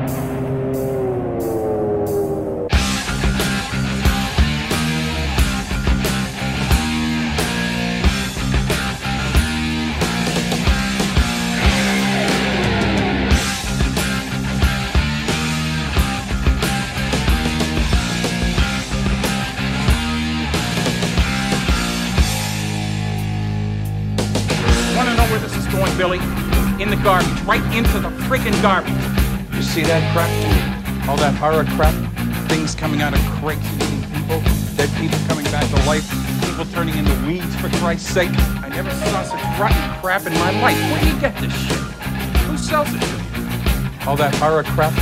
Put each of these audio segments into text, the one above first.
Billy, in the garbage, right into the freaking garbage. You see that crap? All that horror crap? Things coming out of crates eating people, dead people coming back to life, people turning into weeds, for Christ's sake. I never saw such rotten crap in my life. Where do you get this shit? Who sells it to you? All that horror crap?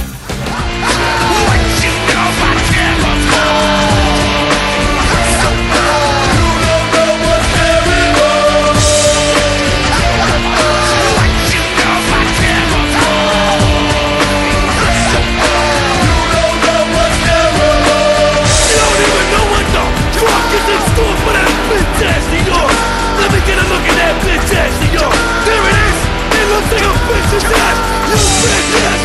Let me get a look at that bitch ass of yours. There it is. It looks like a bitch's ass. You bitch ass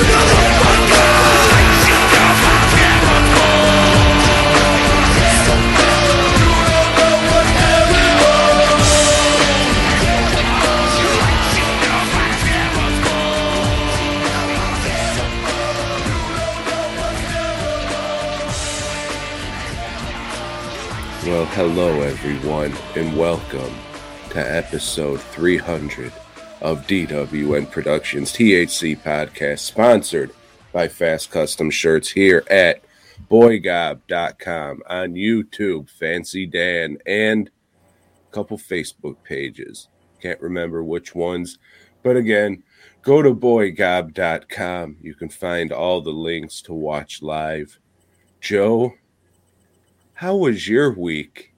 Well, hello everyone, and welcome to episode 300 of DWN Productions THC Podcast, sponsored by Fast Custom Shirts here at boygob.com, on YouTube, Fancy Dan, and a couple Facebook pages. Can't remember which ones, but again, go to boygob.com. You can find all the links to watch live. Joe, how was your week?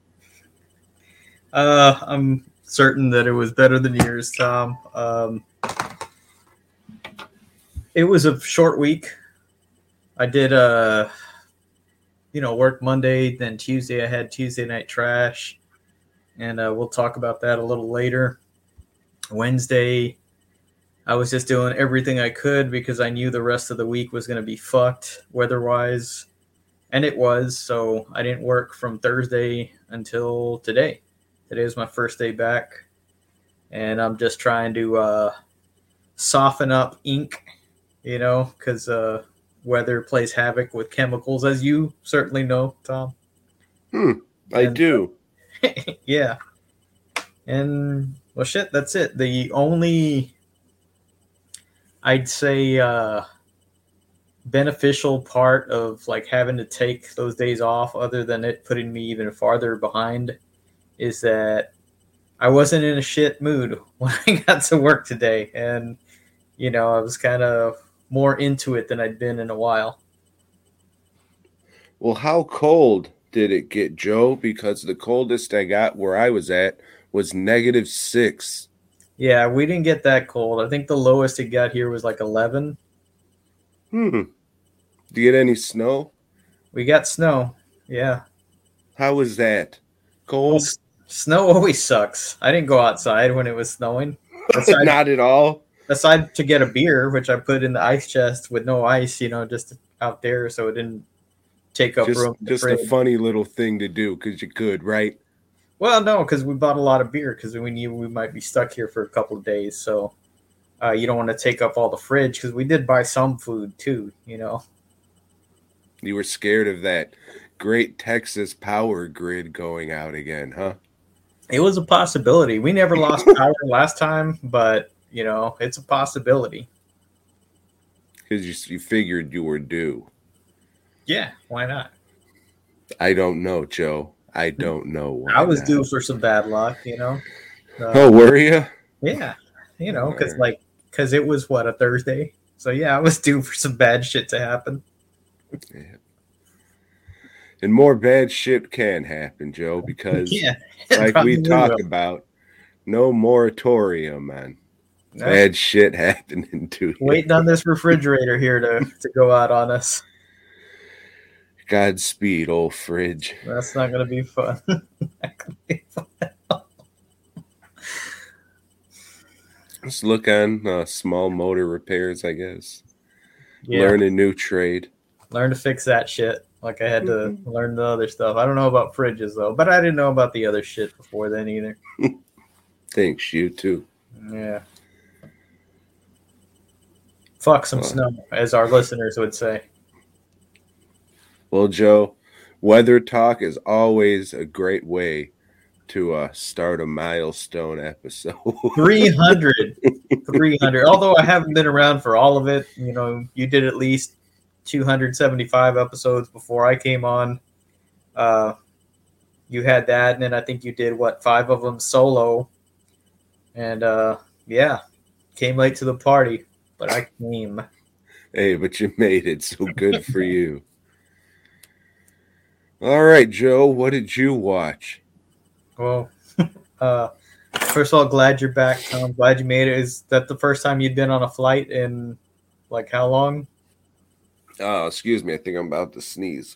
I'm certain that it was better than yours, Tom. It was a short week. I did, work Monday, then Tuesday I had Tuesday Night Trash, and we'll talk about that a little later. Wednesday, I was just doing everything I could because I knew the rest of the week was going to be fucked weather-wise. And it was, so I didn't work from Thursday until today. Today was my first day back, and I'm just trying to soften up ink, because weather plays havoc with chemicals, as you certainly know, Tom. I do. Yeah. And, well, shit, that's it. The only, I'd say, beneficial part of like having to take those days off, other than it putting me even farther behind, is that I wasn't in a shit mood when I got to work today, and I was kind of more into it than I'd been in a while. Well, how cold did it get, Joe? Because the coldest I got where I was at was -6. Yeah, we didn't get that cold. I think the lowest it got here was like 11. Do you get any snow? We got snow. Yeah. How was that? Cold? Well, snow always sucks. I didn't go outside when it was snowing. Not at all. Aside to get a beer, which I put in the ice chest with no ice, just out there so it didn't take up room. Just a funny little thing to do because you could, right? Well, no, because we bought a lot of beer because we knew we might be stuck here for a couple of days. So you don't want to take up all the fridge because we did buy some food too, You were scared of that great Texas power grid going out again, huh? It was a possibility. We never lost power last time, but, it's a possibility. Because you figured you were due. Yeah, why not? I don't know, Joe. I don't know why I was not. due for some bad luck, Oh, were you? Yeah, because it was, a Thursday? So, yeah, I was due for some bad shit to happen. Yeah. And more bad shit can happen, Joe, because like we talked about, no moratorium on bad shit happening to you. Waiting on this refrigerator here to go out on us. Godspeed, old fridge. That's not going to be fun. Let's look on small motor repairs, I guess. Yeah. Learn a new trade. Learn to fix that shit. Like I had to learn the other stuff. I don't know about fridges though, but I didn't know about the other shit before then either. Thanks, you too. Yeah. Fuck some Well. snow, as our listeners would say. Well, Joe, weather talk is always a great way to start a milestone episode. 300. 300. Although I haven't been around for all of it. You know, you did at least 275 episodes before I came on. You had that, and then I think you did, 5 of them solo. And, yeah, came late to the party, but I came. Hey, but you made it, so good for you. All right, Joe, what did you watch? Well, first of all, glad you're back, Tom. Glad you made it. Is that the first time you'd been on a flight in, how long? Oh, excuse me. I think I'm about to sneeze.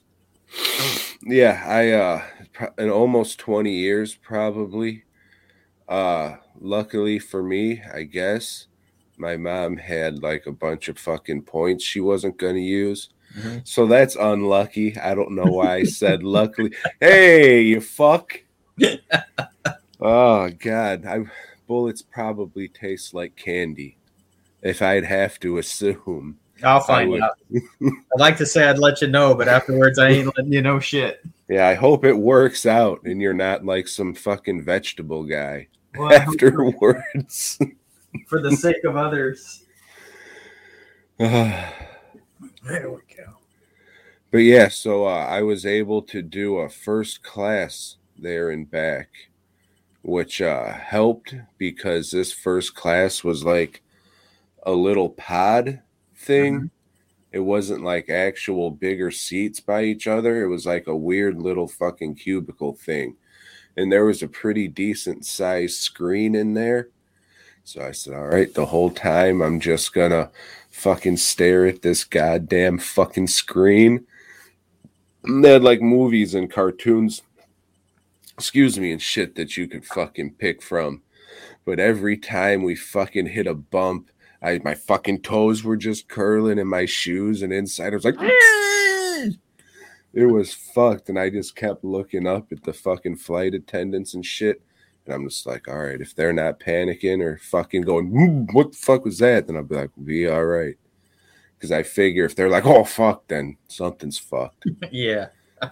Yeah, in almost 20 years, probably. Luckily for me, I guess, my mom had a bunch of fucking points she wasn't going to use. Mm-hmm. So that's unlucky. I don't know why I said luckily. Hey, you fuck. Oh, God. Bullets probably taste like candy, if I'd have to assume. I'll find out. I'd like to say I'd let you know, but afterwards I ain't letting you know shit. Yeah, I hope it works out and you're not like some fucking vegetable guy Well, afterwards. For the sake of others. There we go. But yeah, so I was able to do a first class there and back, which helped because this first class was like a little pod thing. Mm-hmm. It wasn't like actual bigger seats by each other. It was like a weird little fucking cubicle thing. And there was a pretty decent sized screen in there. So I said, all right, the whole time I'm just gonna fucking stare at this goddamn fucking screen. And they had like movies and cartoons, and shit that you could fucking pick from. But every time we fucking hit a bump, my fucking toes were just curling in my shoes, and inside I was like, it was fucked. And I just kept looking up at the fucking flight attendants and shit. And I'm just like, all right, if they're not panicking or fucking going, what the fuck was that? Then I'll be like, we'll be all right. Because I figure if they're like, oh, fuck, then something's fucked. Yeah.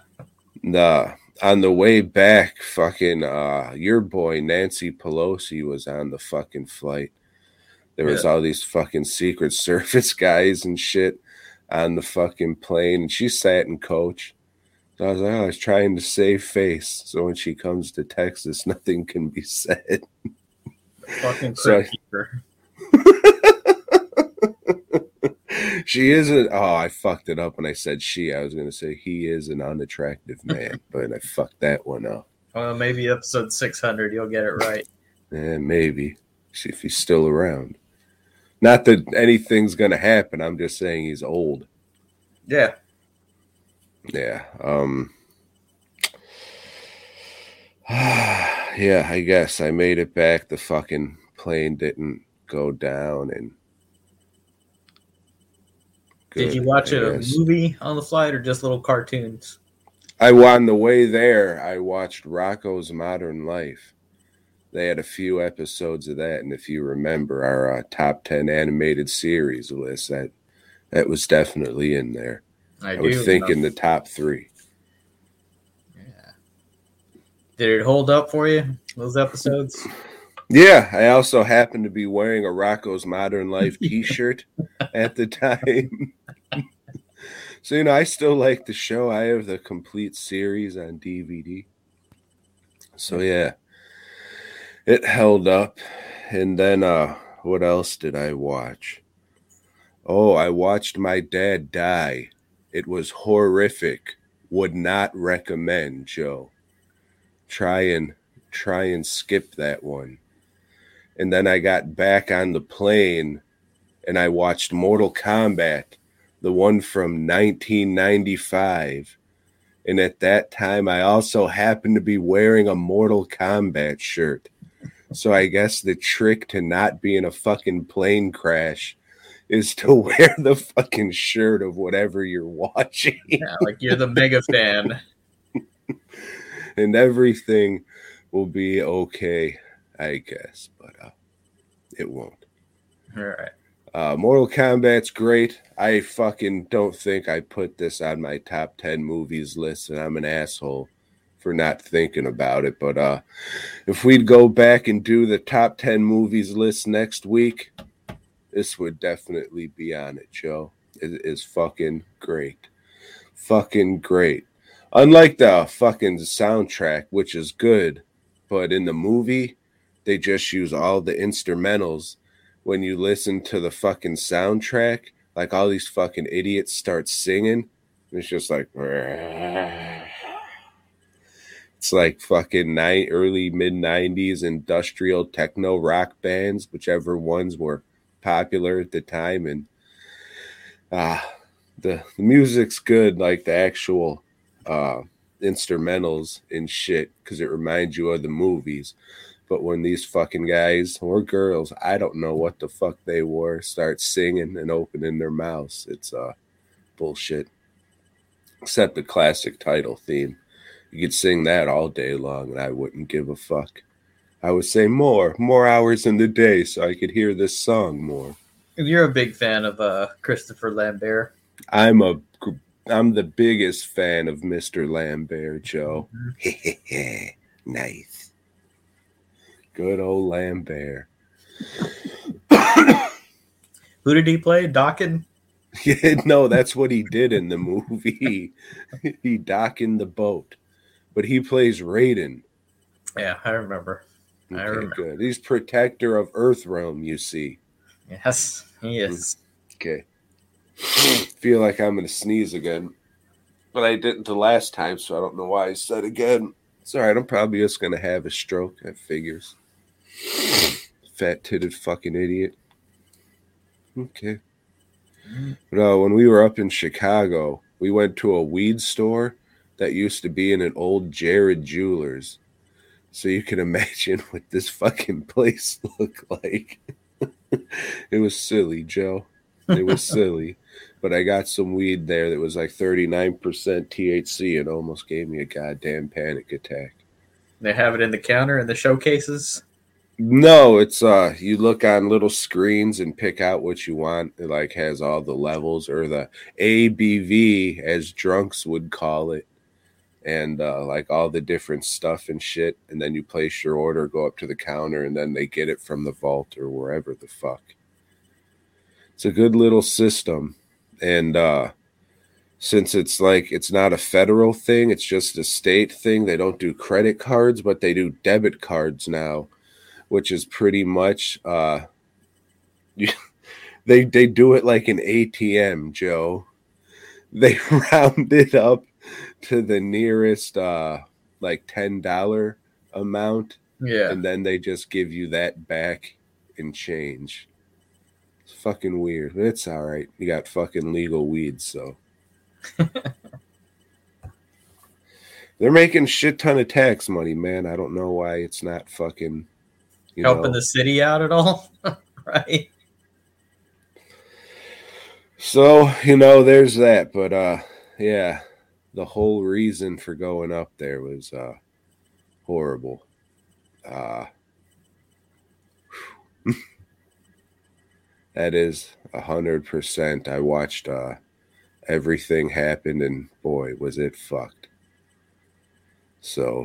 On the way back, fucking your boy Nancy Pelosi was on the fucking flight. There was all these fucking Secret Service guys and shit on the fucking plane, and she sat in coach. So I was like, I was trying to save face, so when she comes to Texas, nothing can be said. Fucking keeper. She isn't. Oh, I fucked it up when I said she. I was going to say he is an unattractive man, but I fucked that one up. Well, maybe episode 600, you'll get it right. Yeah, maybe. See if he's still around. Not that anything's going to happen. I'm just saying he's old. Yeah. Yeah. Yeah, I guess I made it back. The fucking plane didn't go down, and did you watch a movie on the flight or just little cartoons? On the way there, I watched Rocko's Modern Life. They had a few episodes of that, and if you remember our top 10 animated series list, that was definitely in there. I would think in the top 3. Yeah. Did it hold up for you, those episodes? Yeah, I also happened to be wearing a Rocko's Modern Life t-shirt at the time. So, I still like the show. I have the complete series on DVD. So, yeah, it held up. And then what else did I watch? Oh, I watched my dad die. It was horrific. Would not recommend, Joe. Try and skip that one. And then I got back on the plane and I watched Mortal Kombat, the one from 1995. And at that time, I also happened to be wearing a Mortal Kombat shirt. So I guess the trick to not being a fucking plane crash is to wear the fucking shirt of whatever you're watching. Yeah, like you're the mega fan. And everything will be okay, I guess, but it won't. All right. Mortal Kombat's great. I fucking don't think I put this on my top 10 movies list, and I'm an asshole for not thinking about it. But if we'd go back and do the top 10 movies list next week, this would definitely be on it, Joe. It is fucking great. Fucking great. Unlike the fucking soundtrack, which is good, but in the movie, they just use all the instrumentals. When you listen to the fucking soundtrack, like all these fucking idiots start singing, it's just like, it's like fucking early mid-90s industrial techno rock bands, whichever ones were popular at the time. And the music's good, like the actual instrumentals and shit, because it reminds you of the movies. But when these fucking guys or girls, I don't know what the fuck they were, start singing and opening their mouths, it's bullshit. Except the classic title theme. You could sing that all day long and I wouldn't give a fuck. I would say more hours in the day so I could hear this song more. You're a big fan of Christopher Lambert. I'm the biggest fan of Mr. Lambert, Joe. Mm-hmm. Nice. Good old Lambert. Who did he play? Dokken? No, that's what he did in the movie. He dockened the boat. But he plays Raiden. Yeah, I remember. Okay, good. He's protector of Earthrealm, you see. Yes, he is. Okay. Feel like I'm going to sneeze again. But I didn't the last time, so I don't know why I said again. It's all right. I'm probably just going to have a stroke. That figures. Fat-titted fucking idiot. Okay. But when we were up in Chicago, we went to a weed store that used to be in an old Jared Jewelers. So you can imagine what this fucking place looked like. It was silly, Joe. It was silly. But I got some weed there that was like 39% THC and almost gave me a goddamn panic attack. They have it in the counter in the showcases? No, it's you look on little screens and pick out what you want. It like has all the levels, or the ABV as drunks would call it, and like all the different stuff and shit. And then you place your order, go up to the counter, and then they get it from the vault or wherever the fuck. It's a good little system. And since it's like it's not a federal thing, it's just a state thing. They don't do credit cards, but they do debit cards now, which is pretty much they do it like an ATM, Joe. They round it up to the nearest like $10 amount. Yeah. And then they just give you that back in change. It's fucking weird. But it's all right. You got fucking legal weed, so. They're making shit ton of tax money, man. I don't know why it's not fucking helping the city out at all. Right. So, there's that. But yeah, the whole reason for going up there was horrible. That is 100%. I watched everything happen, and boy, was it fucked. So,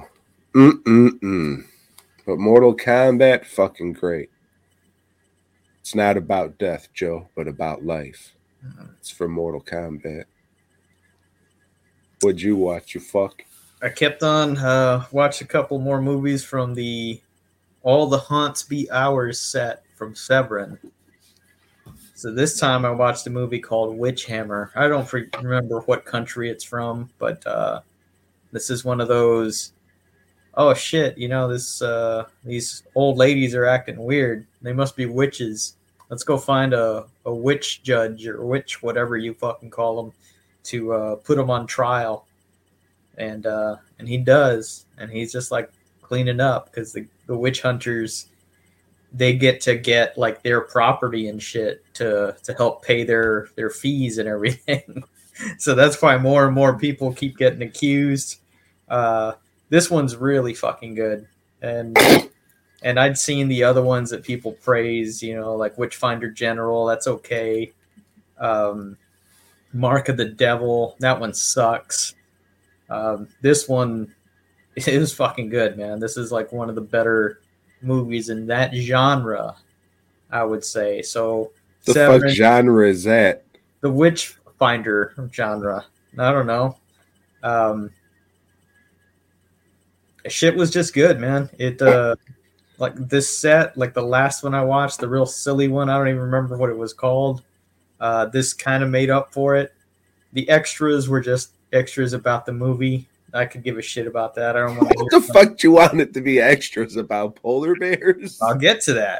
But Mortal Kombat, fucking great. It's not about death, Joe, but about life. It's from Mortal Kombat. What'd you watch, you fuck? I kept on watch a couple more movies from the All the Haunts Be Ours set from Severin. So this time I watched a movie called Witch Hammer. I don't remember what country it's from, but this is one of those, oh shit, these old ladies are acting weird. They must be witches. Let's go find a witch judge or witch, whatever you fucking call them, to put them on trial. And he does. And he's just like cleaning up because the witch hunters they get like their property and shit to help pay their fees and everything. So that's why more and more people keep getting accused. This one's really fucking good, and I'd seen the other ones that people praise, like Witchfinder General. That's okay. Mark of the Devil. That one sucks. This one is fucking good, man. This is like one of the better movies in that genre, I would say. So the fuck genre is that? The Witchfinder genre. I don't know. Shit was just good, man. It like this set, like the last one I watched, the real silly one, I don't even remember what it was called. This kind of made up for it. The extras were just extras about the movie. I could give a shit about that. I don't want to. What the fuck do you want it to be extras about? Polar bears? I'll get to that.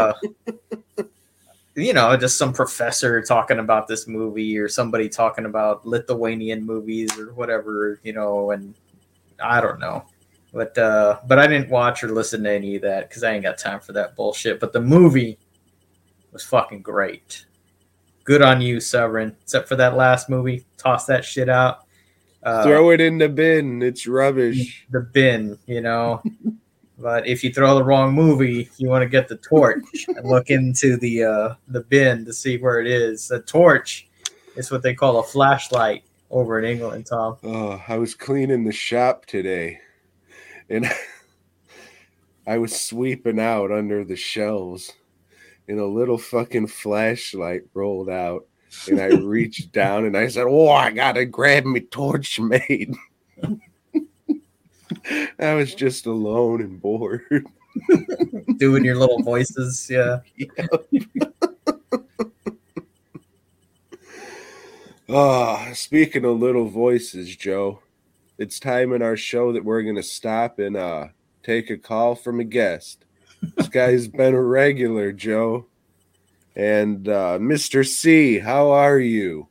Just some professor talking about this movie, or somebody talking about Lithuanian movies or whatever, and I don't know. But I didn't watch or listen to any of that because I ain't got time for that bullshit. But the movie was fucking great. Good on you, Severin. Except for that last movie. Toss that shit out. Throw it in the bin. It's rubbish. The bin, But if you throw the wrong movie, you want to get the torch and look into the bin to see where it is. The torch is what they call a flashlight over in England, Tom. Oh, I was cleaning the shop today, and I was sweeping out under the shelves, and a little fucking flashlight rolled out. And I reached down and I said, "Oh, I gotta grab me torch, mate." I was just alone and bored. Doing your little voices, yeah. Speaking of little voices, Joe, it's time in our show that we're gonna stop and take a call from a guest. This guy's been a regular, Joe. And Mr. C, how are you?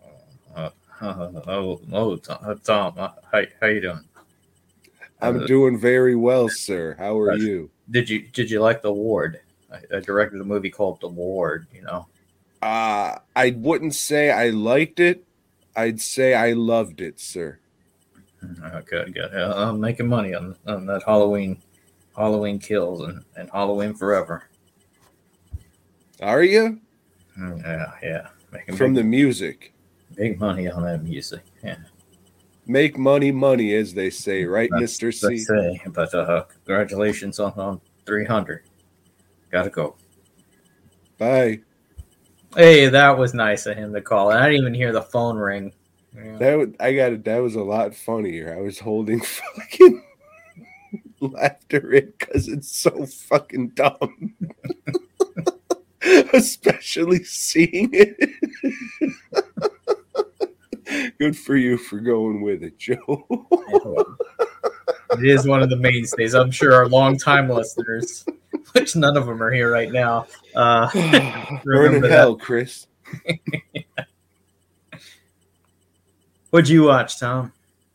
Tom, how you doing? I'm doing very well, sir. How are you? Did you like The Ward? I directed a movie called The Ward. I wouldn't say I liked it. I'd say I loved it, sir. Good. I'm making money on that Halloween Kills and Halloween Forever. Are you? Yeah. From the music. Big money on that music, yeah. Make money, as they say, right, Mr. C? Say, but congratulations on 300. Gotta go. Bye. Hey, that was nice of him to call. I didn't even hear the phone ring. Yeah. That was a lot funnier. I was holding fucking laughter in because it's so fucking dumb. Especially seeing it. Good for you for going with it, Joe. It is one of the mainstays. I'm sure our longtime listeners, which none of them are here right now, burn in hell, Chris. What'd you watch, Tom?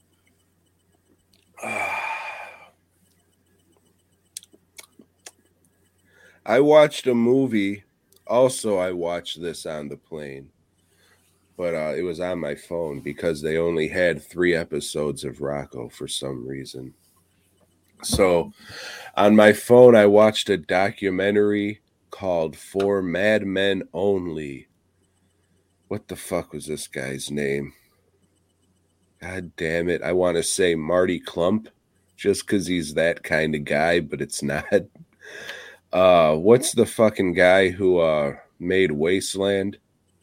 I watched a movie. Also, I watched this on the plane, but it was on my phone because they only had 3 episodes of Rocco for some reason. So on my phone, I watched a documentary called For Mad Men Only. What the fuck was this guy's name? God damn it. I want to say Marty Klump just because he's that kind of guy, but it's not. What's the fucking guy who made Wasteland?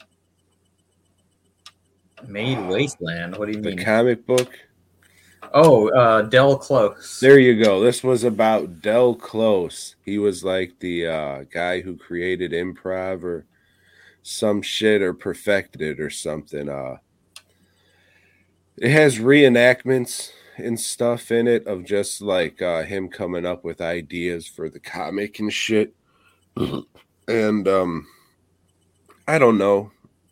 Made Wasteland? What do you mean? The comic book? Oh, Del Close. There you go. This was about Del Close. He was like the guy who created improv or some shit or perfected it or something. It has reenactments and stuff in it of just like him coming up with ideas for the comic and shit. And I don't know.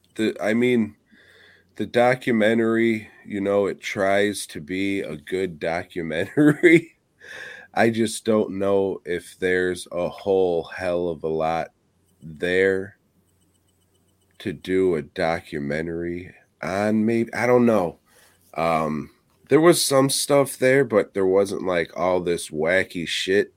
The documentary, it tries to be a good documentary. I just don't know if there's a whole hell of a lot there to do a documentary on. Maybe, I don't know. There was some stuff there, but there wasn't like all this wacky shit.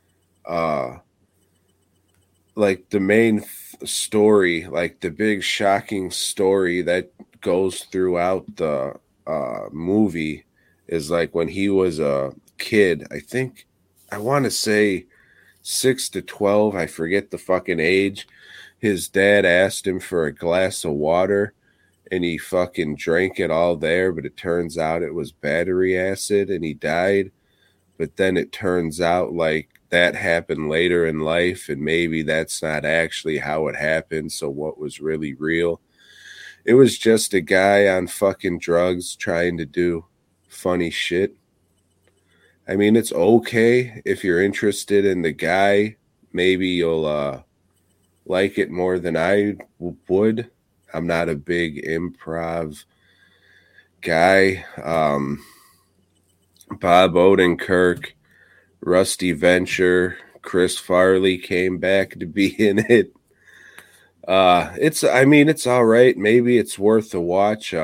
Like the main story, like the big shocking story that goes throughout the movie is like when he was a kid. I want to say 6 to 12. I forget the fucking age. His dad asked him for a glass of water and he fucking drank it all there, but it turns out it was battery acid and he died. But then it turns out like that happened later in life and maybe that's not actually how it happened. So what was really real? It was just a guy on fucking drugs trying to do funny shit. I mean, it's okay if you're interested in the guy. Maybe you'll like it more than I would. I'm not a big improv guy. Bob Odenkirk, Rusty Venture, Chris Farley came back to be in it. It's all right. Maybe it's worth a watch.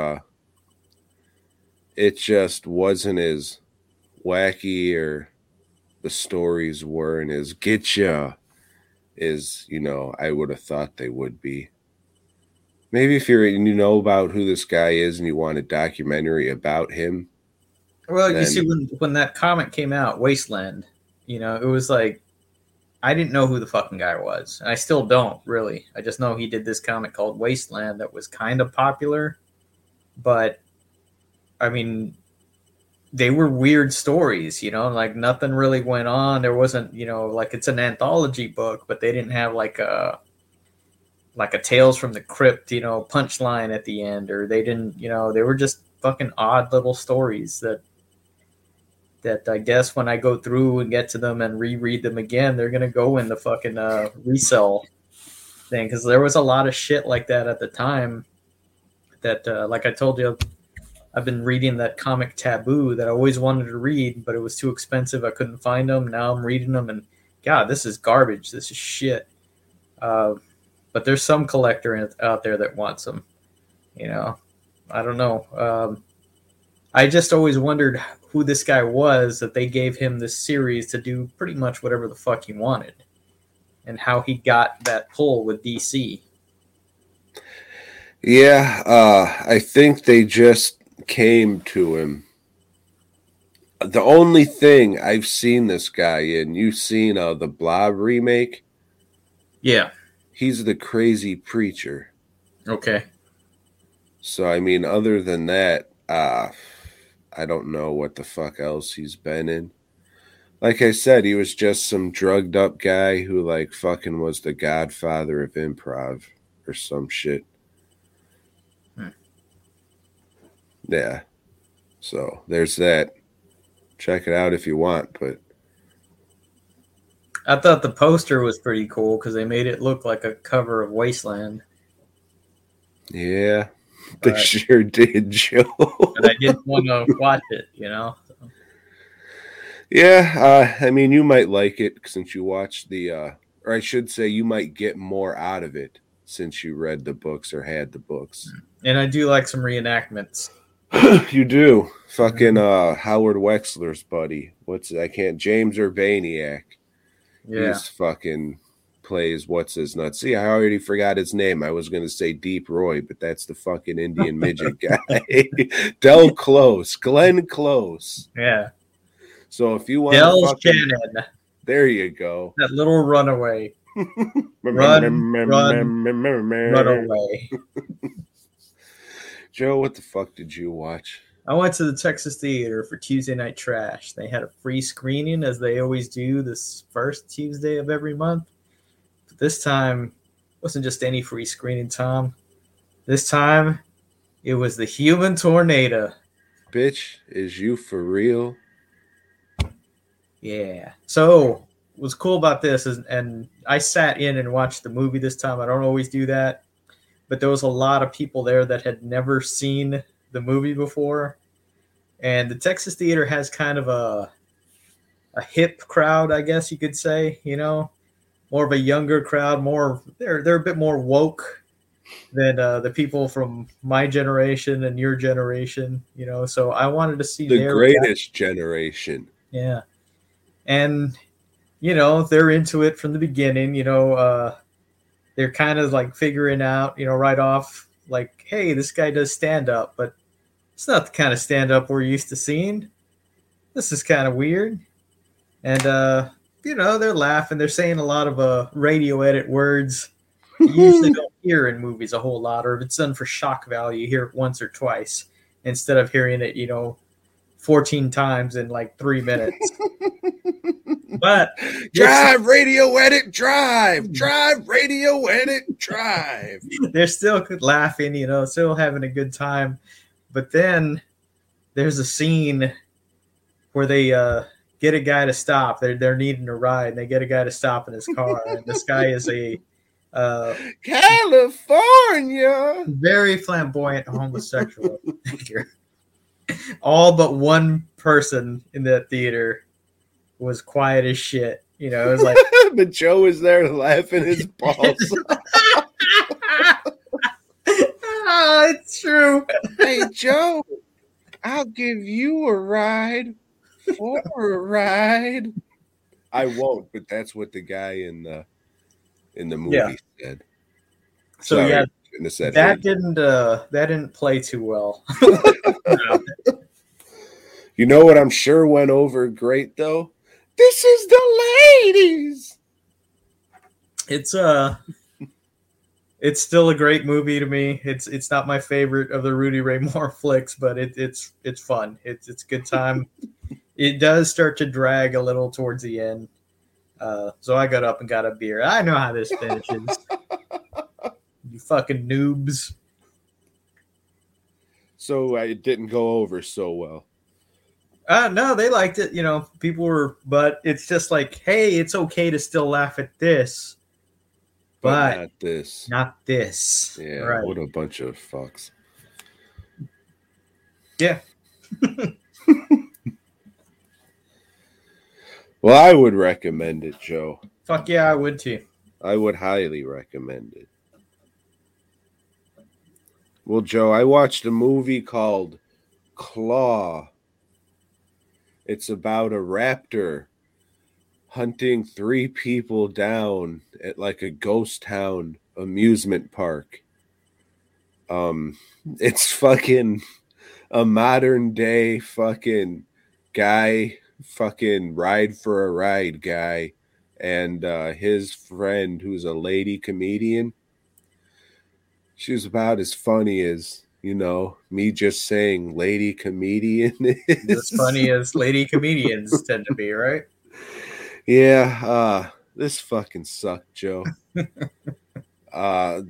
It just wasn't as wacky or the stories weren't as getcha as, I would have thought they would be. Maybe if you know about who this guy is and you want a documentary about him. Well, you see, when that comic came out, Wasteland, it was like, I didn't know who the fucking guy was. And I still don't, really. I just know he did this comic called Wasteland that was kind of popular. But, I mean, they were weird stories, like nothing really went on. There wasn't, like it's an anthology book, but they didn't have like a Tales from the Crypt, punchline at the end, or they didn't, they were just fucking odd little stories that I guess when I go through and get to them and reread them again, they're going to go in the fucking resell thing. Because there was a lot of shit like that at the time that, like I told you, I've been reading that comic Taboo that I always wanted to read, but it was too expensive. I couldn't find them. Now I'm reading them and, God, this is garbage. This is shit. But there's some collector out there that wants them. I don't know. I just always wondered who this guy was that they gave him this series to do pretty much whatever the fuck he wanted, and how he got that pull with DC. Yeah, I think they just came to him. The only thing I've seen this guy in, you've seen the Blob remake? Yeah. He's the crazy preacher. Okay. So, I mean, other than that, I don't know what the fuck else he's been in. Like I said, he was just some drugged up guy who like fucking was the godfather of improv or some shit. Yeah. So there's that. Check it out if you want, but I thought the poster was pretty cool because they made it look like a cover of Wasteland. Yeah, they sure did, Joe. But I didn't want to watch it, So. Yeah, I mean, you might like it since you watched or I should say you might get more out of it since you read the books or had the books. And I do like some reenactments. You do. Fucking Howard Wexler's buddy. James Urbaniak. Yeah. He's fucking plays what's his nuts. See, I already forgot his name. I was going to say Deep Roy, but that's the fucking Indian midget guy. Del Close. Glenn Close. Yeah. So if you want Del Shannon. There you go. That little runaway. Run away. Joe, what the fuck did you watch? I went to the Texas Theater for Tuesday Night Trash. They had a free screening, as they always do, this first Tuesday of every month. But this time, it wasn't just any free screening, Tom. This time, it was The Human Tornado. Bitch, is you for real? Yeah. So, what's cool about this is, and I sat in and watched the movie this time. I don't always do that. But there was a lot of people there that had never seen the movie before. And the Texas Theater has kind of hip crowd, I guess you could say. More of a younger crowd. They're a bit more woke than the people from my generation and your generation. So I wanted to see The their greatest generation. Yeah, and they're into it from the beginning. They're kind of like figuring out, right off, like, hey, this guy does stand up, but it's not the kind of stand up we're used to seeing. This is kind of weird. And, they're laughing. They're saying a lot of radio edit words you usually don't hear in movies a whole lot, or if it's done for shock value, you hear it once or twice instead of hearing it, 14 times in like 3 minutes. But drive, radio edit, drive radio edit, drive. They're still laughing, still having a good time. But then there's a scene where they get a guy to stop. They're needing a ride, and they get a guy to stop in his car. And this guy is a California, very flamboyant homosexual figure. All but one person in that theater was quiet as shit. It was like, but Joe was there laughing his balls. It's true. Hey Joe, I'll give you a ride for a ride. I won't, but that's what the guy in the movie said. So Sorry, yeah, that didn't play too well. You know what I'm sure went over great though? This is the ladies. It's still a great movie to me. It's not my favorite of the Rudy Ray Moore flicks, but it's fun. It's a good time. It does start to drag a little towards the end. So I got up and got a beer. I know how this finishes. You fucking noobs. So it didn't go over so well. No, they liked it. People were, but it's just like, hey, it's okay to still laugh at this, but not this. Not this. Yeah, right. What a bunch of fucks. Yeah. Well, I would recommend it, Joe. Fuck yeah, I would too. I would highly recommend it. Well, Joe, I watched a movie called Claw. It's about a raptor hunting 3 people down at like a ghost town amusement park. It's fucking a modern day fucking guy, fucking ride for a ride guy, and his friend who's a lady comedian. She was about as funny as, me just saying lady comedian is. As funny as lady comedians tend to be, right? Yeah, this fucking sucked, Joe. Yeah,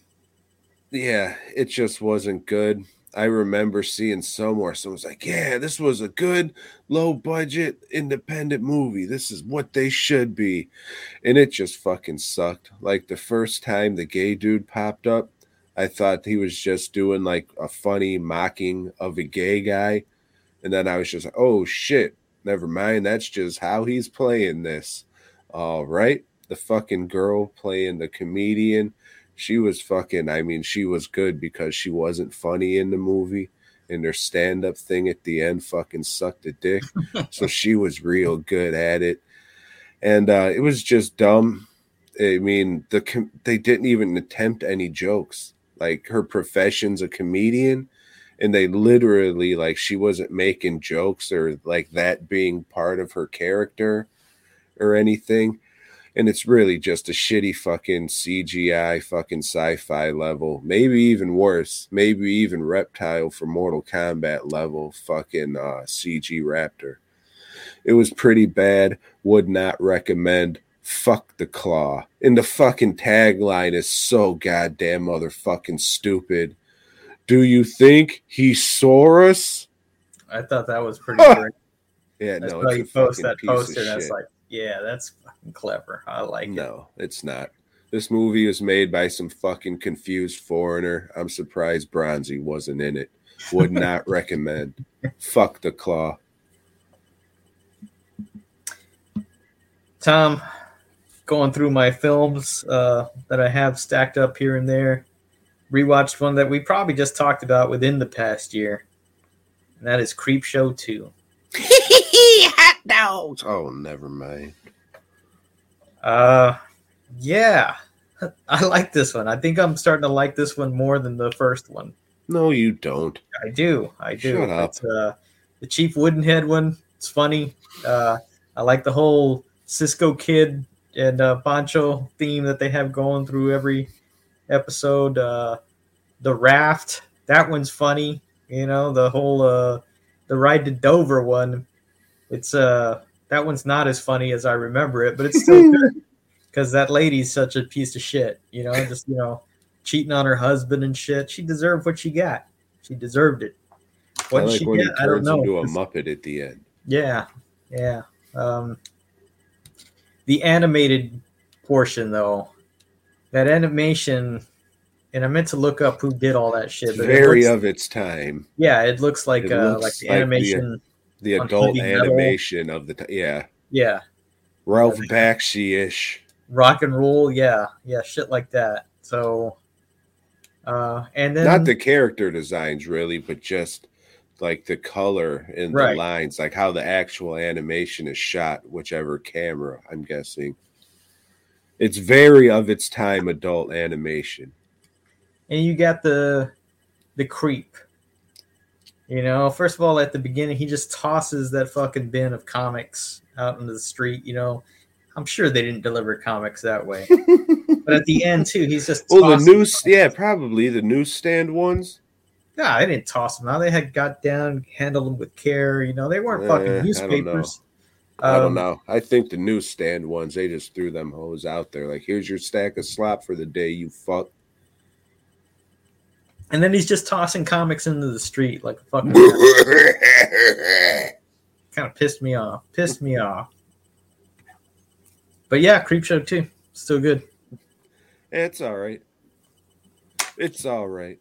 it just wasn't good. I remember seeing somewhere someone's like, yeah, this was a good low budget independent movie. This is what they should be. And it just fucking sucked. Like the first time the gay dude popped up, I thought he was just doing like a funny mocking of a gay guy. And then I was just like, oh shit, never mind. That's just how he's playing this. All right. The fucking girl playing the comedian. She was she was good because she wasn't funny in the movie. And their stand-up thing at the end fucking sucked a dick. So she was real good at it. And it was just dumb. I mean, they didn't even attempt any jokes. Like, her profession's a comedian, and they literally, like, she wasn't making jokes or, like, that being part of her character or anything. And it's really just a shitty fucking CGI fucking sci-fi level. Maybe even worse. Maybe even Reptile from Mortal Kombat level fucking CG Raptor. It was pretty bad. Would not recommend. Fuck the Claw. And the fucking tagline is so goddamn motherfucking stupid. Do you think he saw us? I thought that was pretty great. Yeah, That's no, why it's you a post fucking that piece poster, of and it's shit. like, yeah, that's fucking clever. I like it. No, it's not. This movie was made by some fucking confused foreigner. I'm surprised Bronzy wasn't in it. Would not recommend. Fuck the Claw. Tom, going through my films that I have stacked up here and there, rewatched one that we probably just talked about within the past year, and that is Creepshow 2. Hot dogs. Oh, never mind. Yeah, I like this one. I think I'm starting to like this one more than the first one. No, you don't. I do. Shut up. It's, the Chief Woodenhead one. It's funny. I like the whole Cisco Kid and Pancho theme that they have going through every episode. The raft, that one's funny. You know, the whole the ride to Dover one. It's that one's not as funny as I remember it, but it's still good because that lady's such a piece of shit. You know, just cheating on her husband and shit. She deserved what she got. She deserved it. What I like she when get, he I don't turns know. into a Muppet at the end. Yeah. The animated portion, though, that animation, and I meant to look up who did all that shit. It's but very of its time. Yeah, it looks like It the animation. The on adult Heavy Metal. animation of the Yeah, Ralph Bakshi-ish. rock and roll. Yeah, shit like that. So, and then Not the character designs really, but just like the color and Right. the lines, like how the actual animation is shot, whichever camera, I'm guessing. It's very of its time adult animation. and you got the creep. You know, first of all, at the beginning, he just tosses that fucking bin of comics out into the street. You know, I'm sure they didn't deliver comics that way. But at the end, too, he's just Well, tossing probably the newsstand ones. No, they didn't toss them out. They had got down, handled them with care. You know, they weren't fucking newspapers. I don't know. I think the newsstand ones, they just threw them hoes out there. Like, here's your stack of slop for the day, you fuck. And then he's just tossing comics into the street like a fucking. Kind of pissed me off. But yeah, Creepshow 2. Still good. It's all right. It's all right.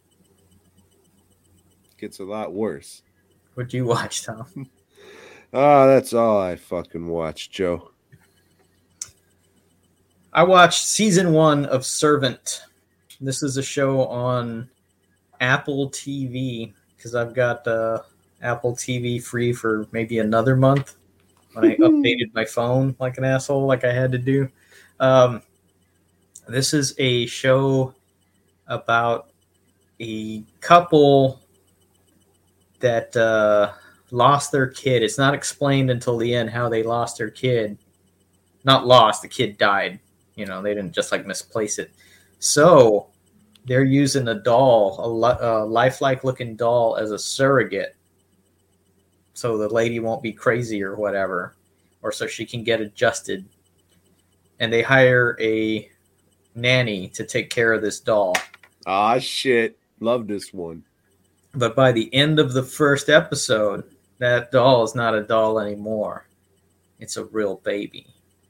Gets a lot worse. What'd you watch, Tom? That's all I fucking watched, Joe. I watched season 1 of Servant. This is a show on Apple TV because I've got Apple TV free for maybe another month when I updated my phone like an asshole, like I had to do. This is a show about a couple that lost their kid. It's not explained until the end how they lost their kid. Not lost, the kid died. You know, they didn't just like misplace it. So they're using a doll, a lifelike looking doll as a surrogate. So the lady won't be crazy or whatever, or so she can get adjusted. And they hire a nanny to take care of this doll. Ah, shit. Love this one. But by the end of the first episode, that doll is not a doll anymore. It's a real baby.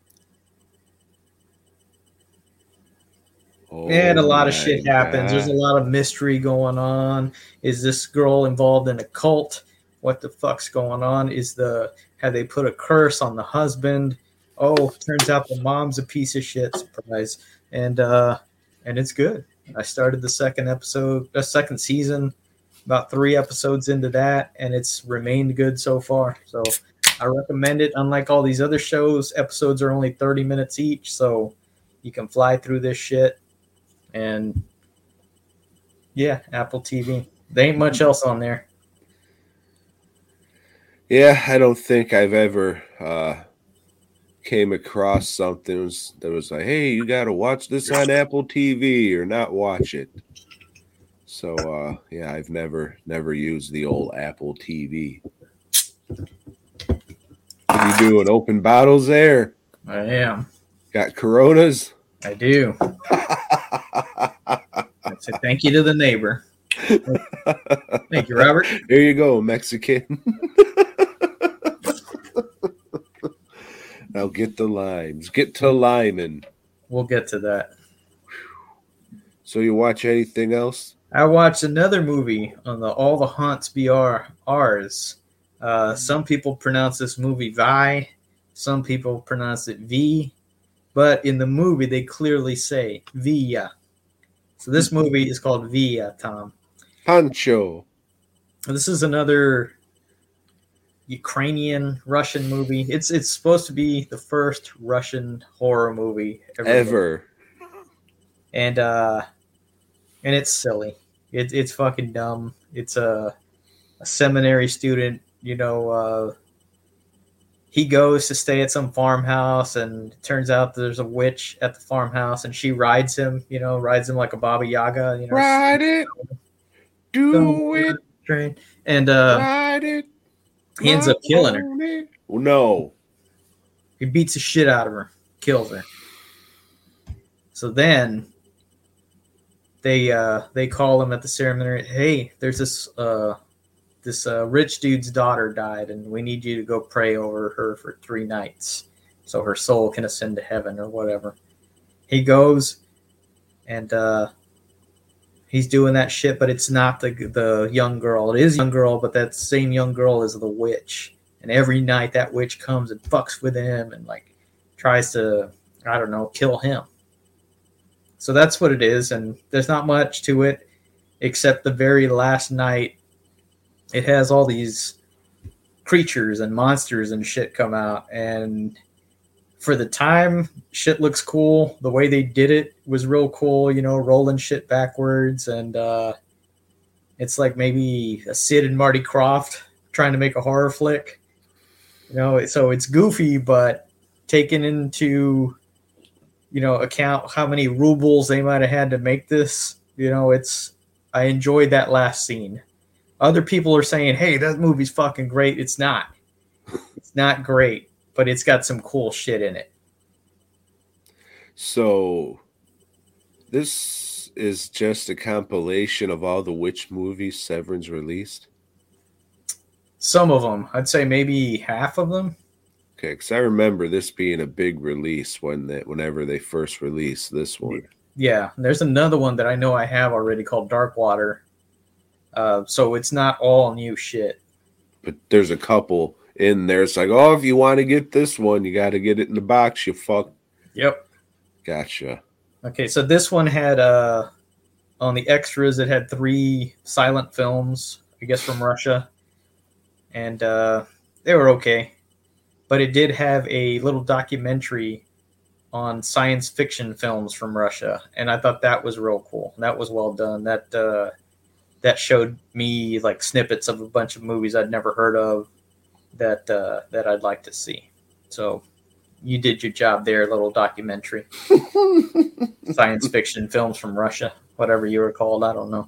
Oh, And a lot of my shit happens. God. There's a lot of mystery going on. Is this girl involved in a cult? What the fuck's going on? Have they put a curse on the husband? Oh, turns out the mom's a piece of shit. Surprise. And it's good. I started the second season, about 3 episodes into that, and it's remained good so far. So I recommend it. Unlike all these other shows, episodes are only 30 minutes each, so you can fly through this shit. And yeah, Apple TV. There ain't much else on there. Yeah, I don't think I've ever came across something that was like, hey, you got to watch this on Apple TV or not watch it. So, yeah, I've never used the old Apple TV. You doing open bottles there? I am. Got Coronas? I do. I say thank you to the neighbor. Thank you, Robert. There you go, Mexican. Now get the limes. Get to liming. We'll get to that. So you watch anything else? I watched another movie on the All the Haunts Be Ours. Some people pronounce this movie Vi. Some people pronounce it V, but in the movie they clearly say Via. So this movie is called Via, Tom. Pancho. This is another Ukrainian Russian movie. It's supposed to be the first Russian horror movie ever. And it's silly. It's fucking dumb. It's a seminary student, he goes to stay at some farmhouse, and it turns out there's a witch at the farmhouse, and she rides him like a Baba Yaga. Ride it, do it, train, and ride it. He ends up killing her. No, he beats the shit out of her, kills her. So then they call him at the ceremony. Hey, there's this rich dude's daughter died, and we need you to go pray over her for 3 nights so her soul can ascend to heaven or whatever. He goes, and he's doing that shit, but it's not the young girl. It is a young girl, but that same young girl is the witch. And every night that witch comes and fucks with him and tries to, I don't know, kill him. So that's what it is, and there's not much to it except the very last night. It has all these creatures and monsters and shit come out, and for the time, shit looks cool. The way they did it was real cool, rolling shit backwards, and it's like maybe a Sid and Marty Krofft trying to make a horror flick. So it's goofy, but taken into account how many rubles they might have had to make this, I enjoyed that last scene. Other people are saying, hey, that movie's fucking great. It's not. It's not great, but it's got some cool shit in it. So this is just a compilation of all the witch movies Severin's released? Some of them. I'd say maybe half of them. Okay, because I remember this being a big release whenever they first released this one. Yeah, there's another one that I know I have already called Dark Water. So it's not all new shit. But there's a couple in there. It's like, oh, if you want to get this one, you got to get it in the box, you fuck. Yep. Gotcha. Okay, so this one had, on the extras, it had 3 silent films, I guess from Russia. And they were okay. But it did have a little documentary on science fiction films from Russia. And I thought that was real cool. That was well done. That showed me snippets of a bunch of movies I'd never heard of that I'd like to see. So you did your job there, little documentary. Science fiction films from Russia, whatever you were called, I don't know.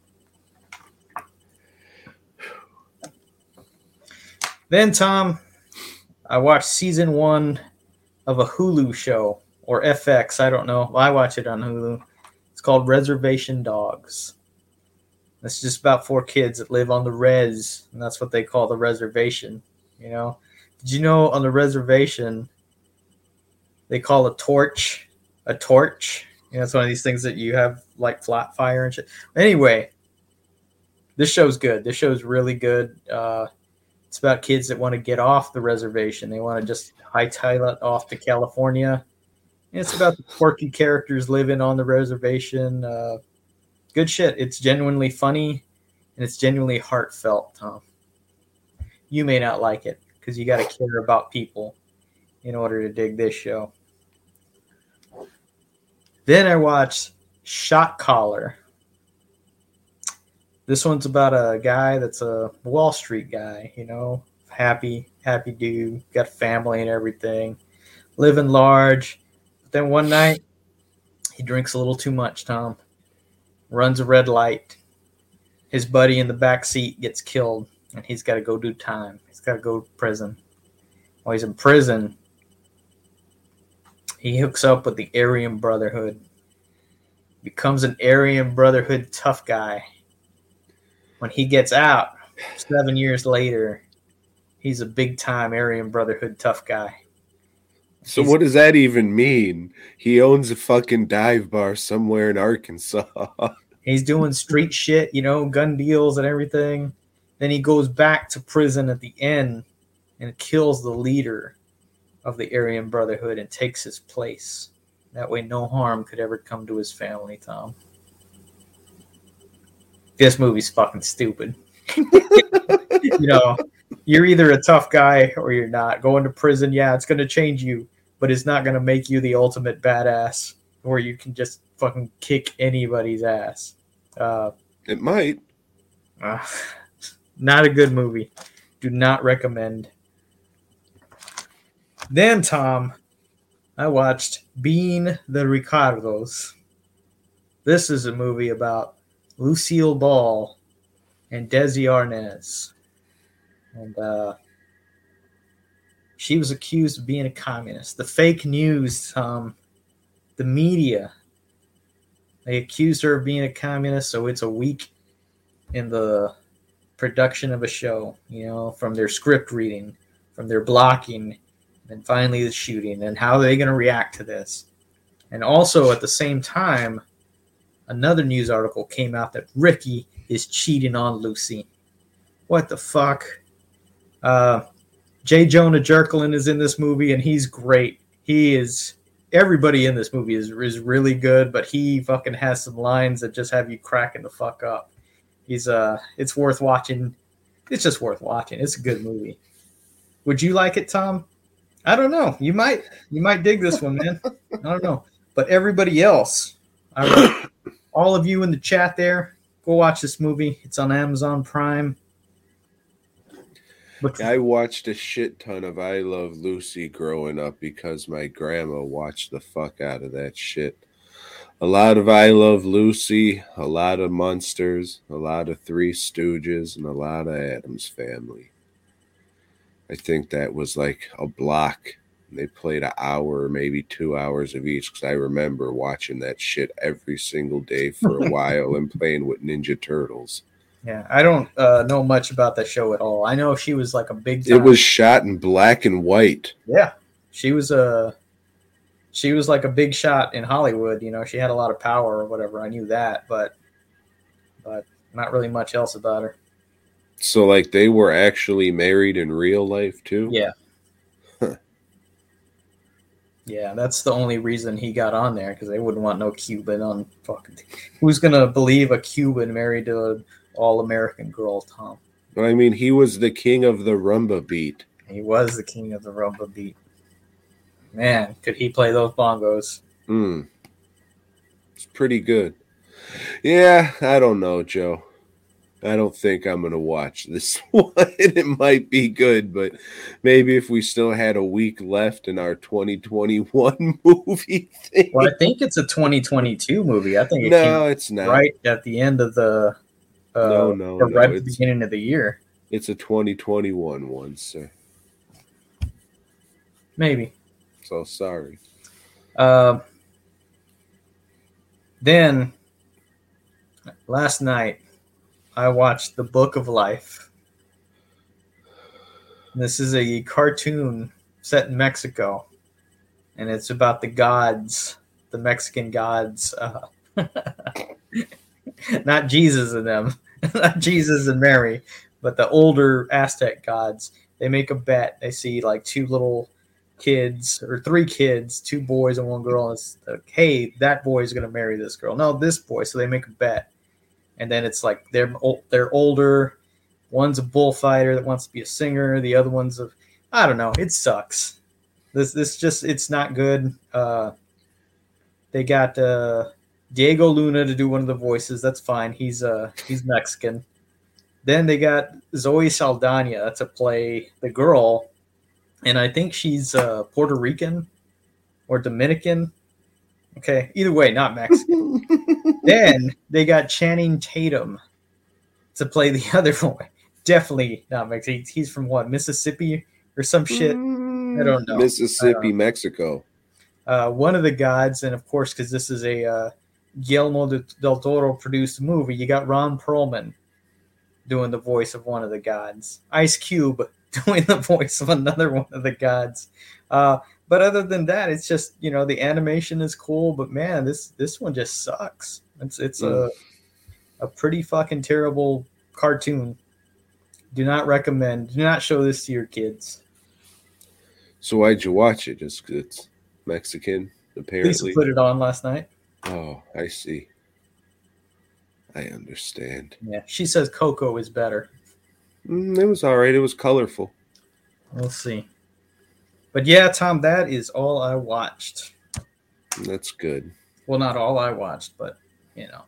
Then, Tom, I watched season 1 of a Hulu show, or FX, I don't know. Well, I watch it on Hulu. It's called Reservation Dogs. It's just about 4 kids that live on the res, and that's what they call the reservation. Did you know on the reservation they call a torch? It's one of these things that you have flat fire and shit. Anyway, this show's good. This show's really good. It's about kids that want to get off the reservation. They want to just hightail it off to California. And it's about the quirky characters living on the reservation. Good shit. It's genuinely funny, and it's genuinely heartfelt, Tom. You may not like it because you got to care about people in order to dig this show. Then I watched Shot Caller. This one's about a guy that's a Wall Street guy, happy dude, got family and everything, living large. But then one night, he drinks a little too much, Tom. Runs a red light. His buddy in the back seat gets killed, and he's got to go do time. He's got to go to prison. While he's in prison, he hooks up with the Aryan Brotherhood. Becomes an Aryan Brotherhood tough guy. When he gets out, 7 years later, he's a big-time Aryan Brotherhood tough guy. So what does that even mean? He owns a fucking dive bar somewhere in Arkansas. He's doing street shit, gun deals and everything. Then he goes back to prison at the end and kills the leader. of the Aryan Brotherhood and takes his place. That way no harm could ever come to his family, Tom. This movie's fucking stupid. You know, you're either a tough guy or you're not. Going to prison, yeah, it's going to change you, but it's not going to make you the ultimate badass where you can just fucking kick anybody's ass. It might. Not a good movie. Do not recommend. Then, Tom, I watched Being the Ricardos. This is a movie about Lucille Ball and Desi Arnaz. And she was accused of being a communist. The fake news, the media, they accused her of being a communist, so it's a week in the production of a show, you know, from their script reading, from their blocking, and finally the shooting, and how are they going to react to this? And also at the same time, another news article came out that Ricky is cheating on Lucy. What the fuck? J. Jonah Jerklin is in this movie, and he's great. Everybody in this movie is really good, but he fucking has some lines that just have you cracking the fuck up. It's worth watching. It's just worth watching. It's a good movie. Would you like it, Tom? I don't know. You might dig this one, man. I don't know. But everybody else, all of you in the chat there, go watch this movie. It's on Amazon Prime. I watched a shit ton of I Love Lucy growing up because my grandma watched the fuck out of that shit. A lot of I Love Lucy, a lot of Munsters, a lot of Three Stooges, and a lot of Addams Family. I think that was like a block. They played an hour, maybe 2 hours of each, because I remember watching that shit every single day for a while and playing with Ninja Turtles. Yeah, I don't know much about that show at all. I know she was like a big time. It was shot in black and white. Yeah, she was like a big shot in Hollywood. You know, she had a lot of power or whatever. I knew that, but not really much else about her. So, like, they were actually married in real life too? Yeah. Huh. Yeah, that's the only reason he got on there, because they wouldn't want no Cuban on fucking. Who's gonna believe a Cuban married to an all-American girl, Tom? I mean, he was the king of the rumba beat. He was the king of the rumba beat. Man, could he play those bongos? It's pretty good. Yeah, I don't know, Joe. I don't think I'm going to watch this one. It might be good, but maybe if we still had a week left in our 2021 movie thing. Well, I think it's a 2022 movie. I think it's not. Right at the end of the right at the beginning of the year. It's a 2021 one, sir. Maybe. So sorry. Then last night I watched The Book of Life. This is a cartoon set in Mexico, and it's about the gods, the Mexican gods, not Jesus and them, not Jesus and Mary, but the older Aztec gods. They make a bet. They see like two little kids or three kids, two boys and one girl, and it's like, hey, that boy is going to marry this girl. No, this boy. So they make a bet. And then it's like they're older. One's a bullfighter that wants to be a singer. The other one's I don't know. It sucks. This just, it's not good. They got Diego Luna to do one of the voices. That's fine. He's Mexican. Then they got Zoe Saldana to play the girl, and I think she's Puerto Rican or Dominican. Okay, either way, not Mexican. Then they got Channing Tatum to play the other boy. Definitely not Mexican. He's from what, Mississippi or some shit? I don't know. Mississippi, Mexico. One of the gods, and of course, because this is a Guillermo del Toro produced movie, you got Ron Perlman doing the voice of one of the gods. Ice Cube doing the voice of another one of the gods. But other than that, it's just, the animation is cool, but man, this one just sucks. It's a pretty fucking terrible cartoon. Do not recommend. Do not show this to your kids. So why'd you watch it? Just 'cause it's Mexican, Lisa apparently? put it on last night. Oh, I see. I understand. Yeah, she says Coco is better. It was all right. It was colorful. We'll see. But yeah, Tom, that is all I watched. That's good. Well, not all I watched, but you know.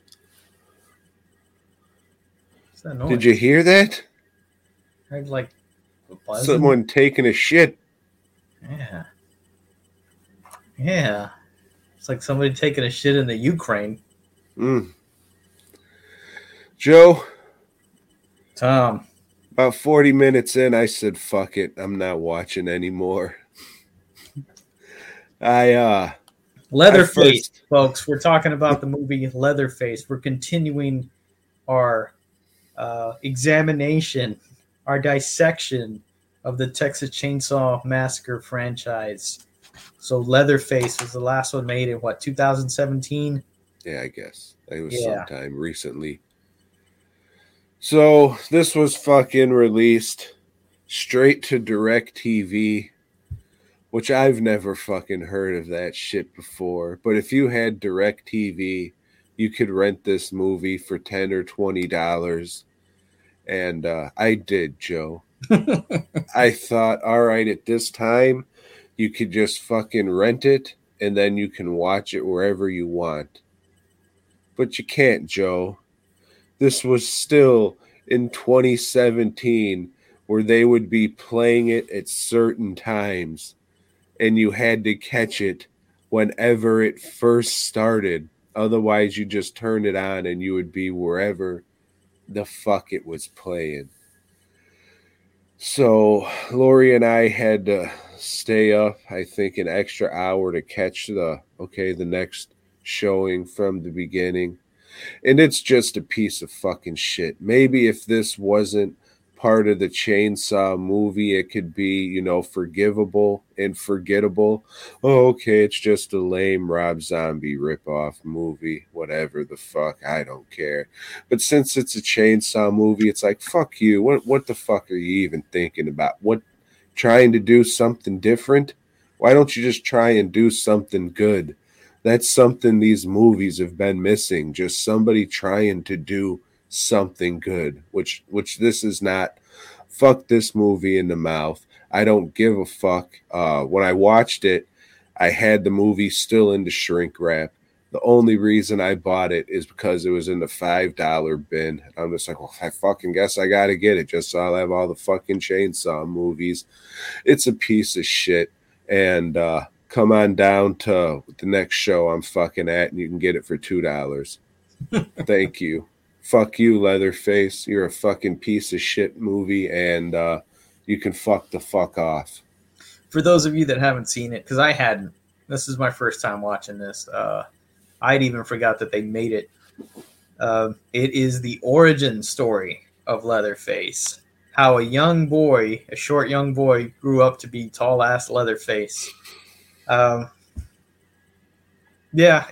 What's that noise? Did you hear that? I heard like a buzzing. Someone taking a shit. Yeah. Yeah. It's like somebody taking a shit in the Ukraine. Joe, Tom. about 40 minutes in, I said, fuck it. I'm not watching anymore. Leatherface, folks. We're talking about the movie Leatherface. We're continuing our examination, our dissection of the Texas Chainsaw Massacre franchise. So Leatherface was the last one made in, 2017? Yeah, I guess. It was Yeah. sometime recently. So this was fucking released straight to DirecTV, which I've never fucking heard of that shit before. But if you had DirecTV, you could rent this movie for $10 or $20. And I did, Joe. I thought, all right, at this time, you could just fucking rent it and then you can watch it wherever you want. But you can't, Joe. This was still in 2017 where they would be playing it at certain times and you had to catch it whenever it first started. Otherwise, you just turned it on and you would be wherever the fuck it was playing. So Lori and I had to stay up, I think, an extra hour to catch the next showing from the beginning. And it's just a piece of fucking shit. Maybe if this wasn't part of the Chainsaw movie, it could be, forgivable and forgettable. Oh, okay, it's just a lame Rob Zombie ripoff movie. Whatever the fuck, I don't care. But since it's a Chainsaw movie, it's like, fuck you. What the fuck are you even thinking about? What, trying to do something different? Why don't you just try and do something good? That's something these movies have been missing. Just somebody trying to do something good, which this is not. Fuck this movie in the mouth. I don't give a fuck. When I watched it, I had the movie still in the shrink wrap. The only reason I bought it is because it was in the $5 bin. I'm just like, well, I fucking guess I gotta get it just so I'll have all the fucking Chainsaw movies. It's a piece of shit. And come on down to the next show I'm fucking at and you can get it for $2. Thank you. Fuck you, Leatherface. You're a fucking piece of shit movie, and you can fuck the fuck off. For those of you that haven't seen it, because I hadn't, this is my first time watching this. I'd even forgot that they made it. It is the origin story of Leatherface. How a short young boy, grew up to be tall-ass Leatherface. Yeah,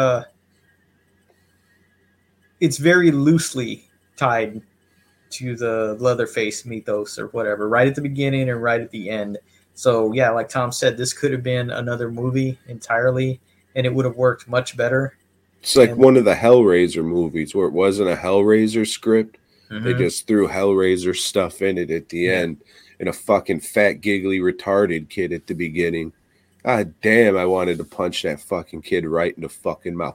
it's very loosely tied to the Leatherface mythos or whatever, right at the beginning and right at the end. So, yeah, like Tom said, this could have been another movie entirely, and it would have worked much better. It's like one of the Hellraiser movies where it wasn't a Hellraiser script. Mm-hmm. They just threw Hellraiser stuff in it at the end and a fucking fat, giggly, retarded kid at the beginning. God damn, I wanted to punch that fucking kid right in the fucking mouth.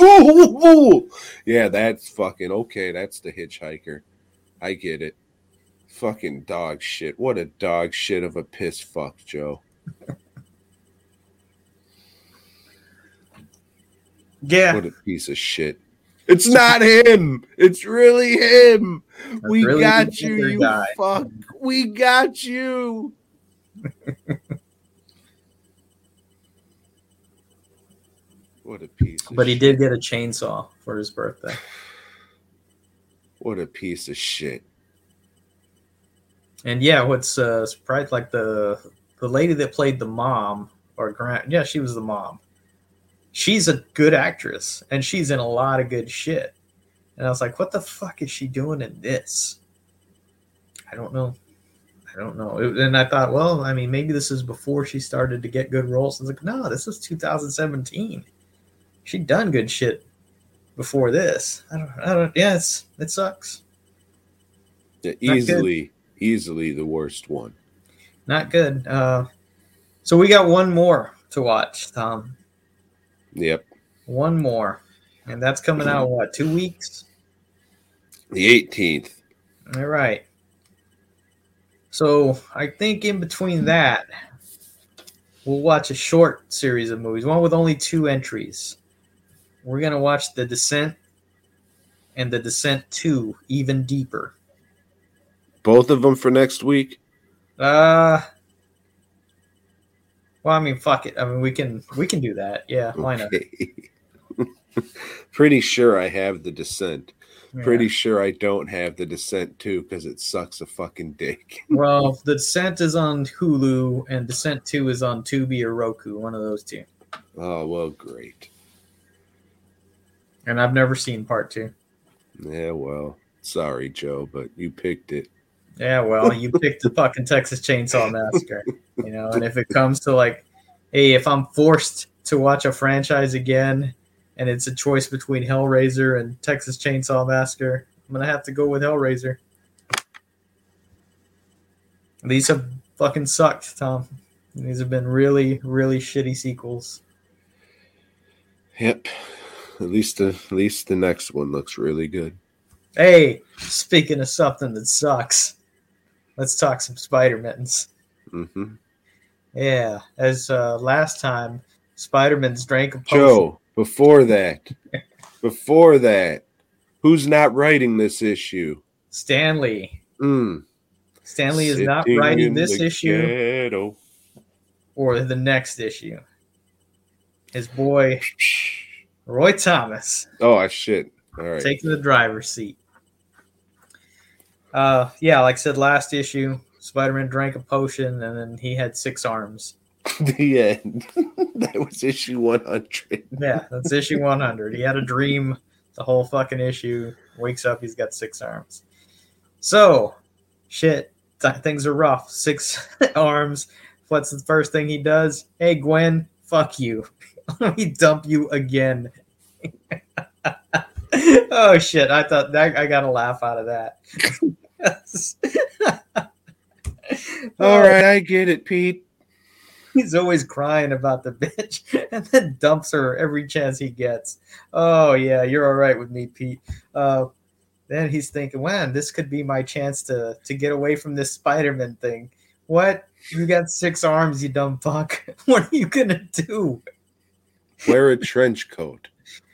Yeah, that's fucking okay. That's the Hitchhiker. I get it. Fucking dog shit. What a dog shit of a piss fuck, Joe. Yeah. What a piece of shit. It's not him. It's really him. That's we really got you, you guy. Fuck. We got you. What a piece of But he shit. did get a chainsaw for his birthday. What a piece of shit. And yeah, what's surprised, like the lady that played the mom, she was the mom. She's a good actress, and she's in a lot of good shit. And I was like, what the fuck is she doing in this? I don't know. I don't know. And I thought, well, I mean, maybe this is before she started to get good roles. I was like, no, this was 2017. She'd done good shit before this. I don't. Yeah, it sucks. Yeah, easily the worst one. Not good. So we got one more to watch, Tom. Yep. One more, and that's coming out what, 2 weeks? The 18th. All right. So I think in between that, we'll watch a short series of movies, one with only 2 entries. We're going to watch The Descent and The Descent 2, Even Deeper. Both of them for next week? Well, I mean, fuck it. I mean, we can do that. Yeah, why not? Pretty sure I have The Descent. Yeah. Pretty sure I don't have The Descent 2 because it sucks a fucking dick. Well, The Descent is on Hulu and Descent 2 is on Tubi or Roku, one of those two. Oh, well, great. And I've never seen part 2. Yeah, well, sorry, Joe, but you picked it. Yeah, well, you picked the fucking Texas Chainsaw Massacre, you know, and if it comes to like, hey, if I'm forced to watch a franchise again and it's a choice between Hellraiser and Texas Chainsaw Massacre, I'm going to have to go with Hellraiser. These have fucking sucked, Tom. These have been really, really shitty sequels. Yep. At least the next one looks really good. Hey, speaking of something that sucks, let's talk some Spider-Mans. Mm-hmm. Yeah, as last time, Spider-Man's drank a potion. Joe, before that, who's not writing this issue? Stanley. Stanley is not Sitting writing in this the issue ghetto. or the next issue. His boy, Roy Thomas, Oh, shit. All right. taking the driver's seat. Yeah, like I said, last issue, Spider-Man drank a potion and then he had 6 arms. The end. That was issue 100. Yeah, that's issue 100. He had a dream the whole fucking issue. Wakes up, he's got 6 arms. So, shit, things are rough. 6 arms. What's the first thing he does? Hey, Gwen, fuck you. Let me dump you again. Oh, shit. I thought that I got a laugh out of that. All right, I get it, Pete. He's always crying about the bitch and then dumps her every chance he gets. Oh, yeah, you're all right with me, Pete. Then he's thinking, man, this could be my chance to get away from this Spider-Man thing. What? You got 6 arms, you dumb fuck. What are you going to do? Wear a trench coat.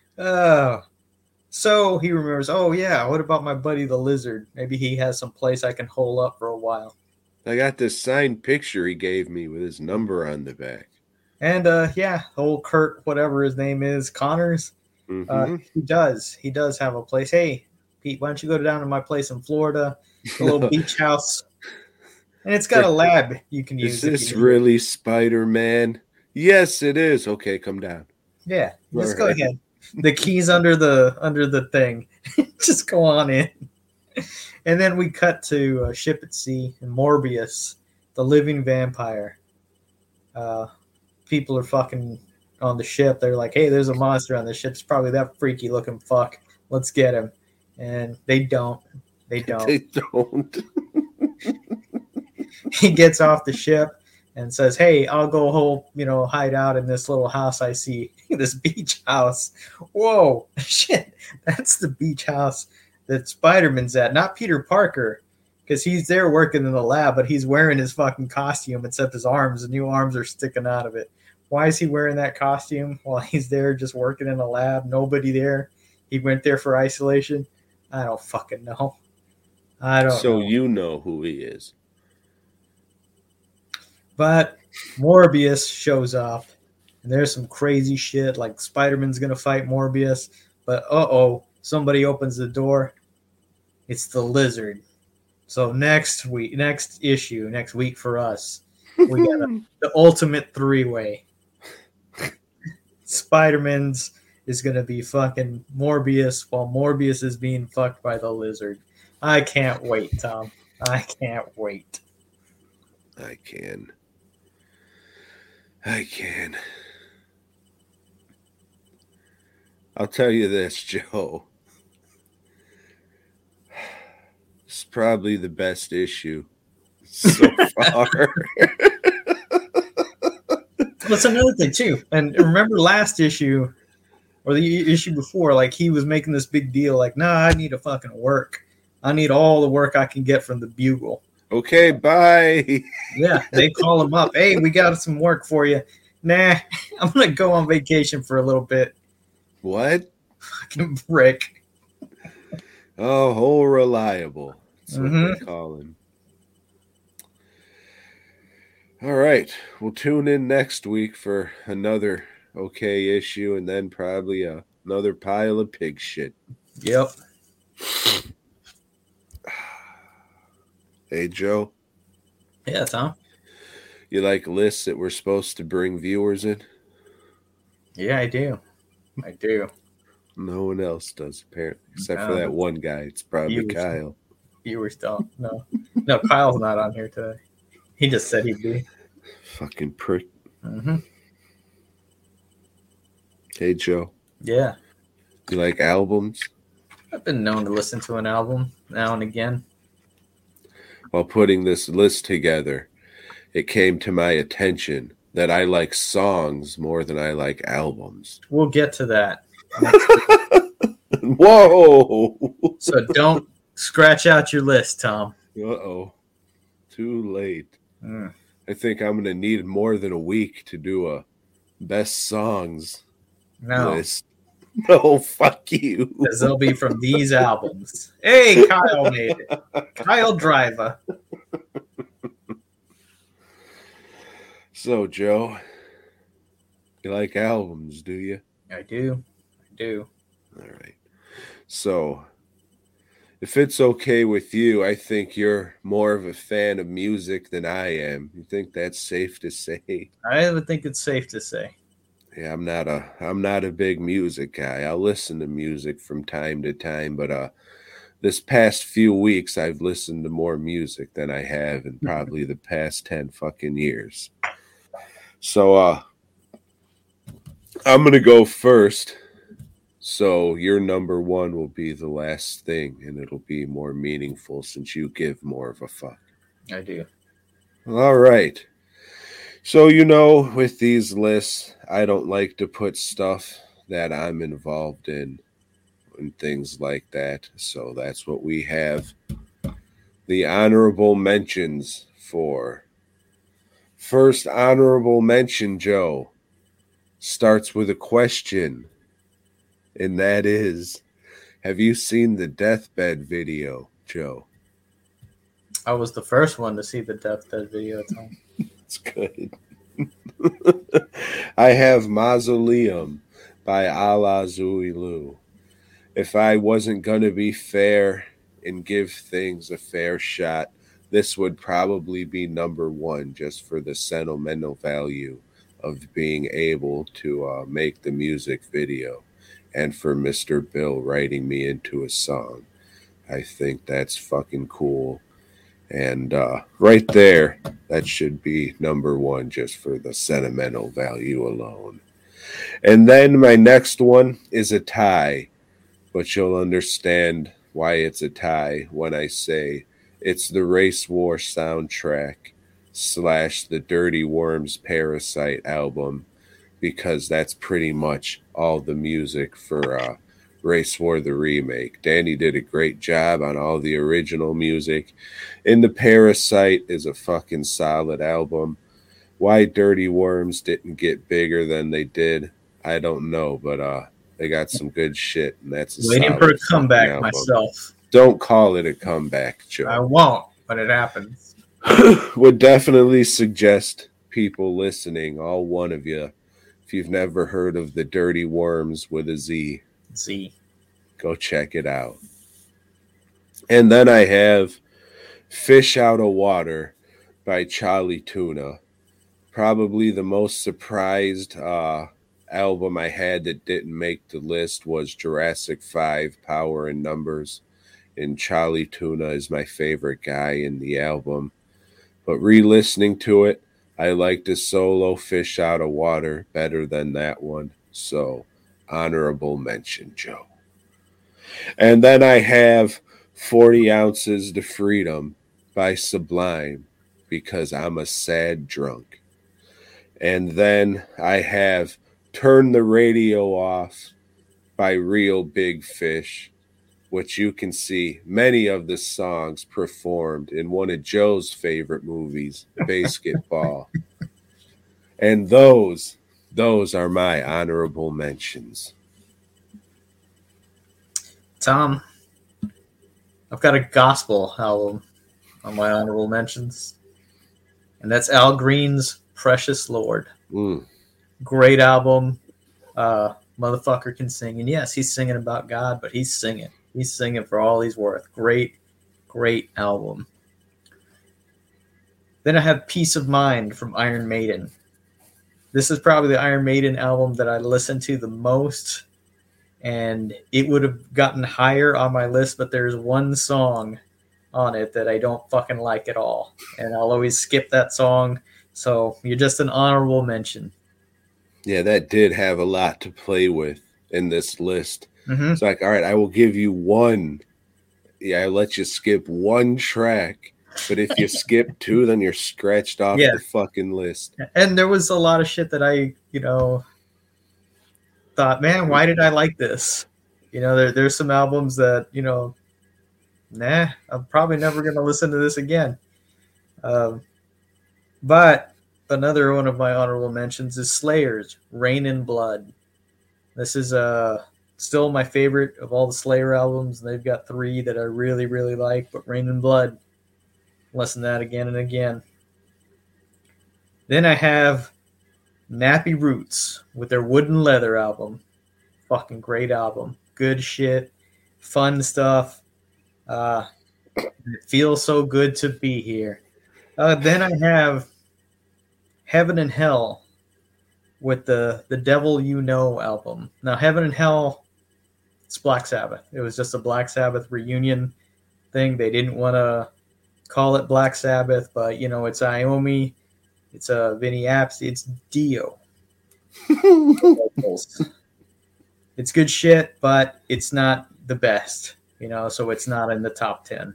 So he remembers, oh, yeah, what about my buddy the Lizard? Maybe he has some place I can hole up for a while. I got this signed picture he gave me with his number on the back. And, yeah, old Kurt, whatever his name is, Connors, Mm-hmm. he does have a place. Hey, Pete, why don't you go down to my place in Florida, a little beach house, and it's got a lab you can use. Is this really Spider-Man? Yes, it is. Okay, come down. Yeah, just All go right. ahead. The key's under the thing. Just go on in. And then we cut to Ship at Sea and Morbius, the living vampire. People are fucking on the ship. They're like, hey, there's a monster on the ship. It's probably that freaky looking fuck. Let's get him. And they don't. They don't. They don't. He gets off the ship and says, hey, I'll go hide out in this little house I see, this beach house. Whoa, shit, that's the beach house that Spider-Man's at, not Peter Parker, because he's there working in the lab, but he's wearing his fucking costume except his arms, the new arms are sticking out of it. Why is he wearing that costume while he's there just working in the lab? Nobody there. He went there for isolation. I don't fucking know. I don't know. So you know who he is. But Morbius shows up, and there's some crazy shit, like Spider-Man's going to fight Morbius, but somebody opens the door. It's the Lizard. So next week for us, we got the ultimate 3-way. Spider-Man's is going to be fucking Morbius while Morbius is being fucked by the Lizard. I can't wait, Tom. I can't wait. I can. I'll tell you this, Joe. It's probably the best issue so far. That's another thing too. And remember last issue or the issue before, like he was making this big deal, like, nah, I need to fucking work. I need all the work I can get from the Bugle. Okay, bye. Yeah, they call him up. Hey, we got some work for you. Nah, I'm gonna go on vacation for a little bit. What? Fucking prick. Oh, whole reliable. That's what they call him. All right. We'll tune in next week for another okay issue and then probably another pile of pig shit. Yep. Hey, Joe. Yeah, Tom. You like lists that we're supposed to bring viewers in? Yeah, I do. No one else does, apparently, except for that one guy. It's probably Kyle. Viewers don't. No, Kyle's not on here today. He just said he'd be. Fucking prick. Mm-hmm. Hey, Joe. Yeah. You like albums? I've been known to listen to an album now and again. While putting this list together, it came to my attention that I like songs more than I like albums. We'll get to that. Whoa! So don't scratch out your list, Tom. Uh-oh. Too late. I think I'm going to need more than a week to do a best songs list. No, fuck you. Because they'll be from these albums. Hey, Kyle made it. Kyle Driver. So, Joe, you like albums, do you? I do. All right. So, if it's okay with you, I think you're more of a fan of music than I am. You think that's safe to say? I would think it's safe to say. Yeah, I'm not a big music guy. I'll listen to music from time to time, but this past few weeks I've listened to more music than I have in probably the past 10 fucking years. So I'm going to go first. So your number one will be the last thing, and it'll be more meaningful since you give more of a fuck. I do. All right. So, with these lists, I don't like to put stuff that I'm involved in and things like that. So that's what we have. The honorable mentions for. First honorable mention, Joe, starts with a question. And that is, have you seen the deathbed video, Joe? I was the first one to see the deathbed video, Tom. It's good. I have Mausoleum by Ala Zuilu. If I wasn't going to be fair and give things a fair shot, this would probably be number one just for the sentimental value of being able to make the music video and for Mr. Bill writing me into a song. I think that's fucking cool. And right there, that should be number one just for the sentimental value alone. And then my next one is a tie, but you'll understand why it's a tie when I say it's the Race War soundtrack / the Dirty Worms Parasite album, because that's pretty much all the music for Race War the remake. Danny did a great job on all the original music, and the Parasite is a fucking solid album. Why Dirty Worms didn't get bigger than they did, I don't know, but they got some good shit, and that's waiting for a comeback myself. Don't call it a comeback, Joe. I won't, but it happens. Would definitely suggest people listening, all one of you, if you've never heard of the Dirty Worms with a Z, go check it out. And then I have Fish Out of Water by Charlie Tuna. Probably the most surprised album I had that didn't make the list was Jurassic 5 Power in Numbers. And Charlie Tuna is my favorite guy in the album. But re-listening to it, I liked his solo Fish Out of Water better than that one. So, honorable mention, Joe. And then I have 40 Ounces to Freedom by Sublime because I'm a sad drunk. And then I have Turn the Radio Off by Real Big Fish, which you can see many of the songs performed in one of Joe's favorite movies, Basketball. And those are my honorable mentions. Tom, I've got a gospel album on my honorable mentions, and that's Al Green's Precious Lord. Great album. Motherfucker can sing. And yes, he's singing about God, but he's singing. He's singing for all he's worth. Great, great album. Then I have Peace of Mind from Iron Maiden. This is probably the Iron Maiden album that I listen to the most, and it would have gotten higher on my list, but there's one song on it that I don't fucking like at all, and I'll always skip that song. So you're just an honorable mention. Yeah, that did have a lot to play with in this list. Mm-hmm. It's like, all right, I will give you one. Yeah, I'll let you skip one track. But if you skip two, then you're scratched off the fucking list. And there was a lot of shit that I, thought, man, why did I like this? There's some albums that, I'm probably never going to listen to this again. But another one of my honorable mentions is Slayer's Rain in Blood. This is still my favorite of all the Slayer albums. They've got 3 that I really, really like, but Rain in Blood, listen to that again and again. Then I have Nappy Roots with their Wooden Leather album. Fucking great album. Good shit. Fun stuff. It feels so good to be here. Then I have Heaven and Hell with the Devil You Know album. Now, Heaven and Hell, it's Black Sabbath. It was just a Black Sabbath reunion thing. They didn't want to call it Black Sabbath, but, it's Iommi, it's Vinny Appice, it's Dio. It's good shit, but it's not the best, so it's not in the top 10.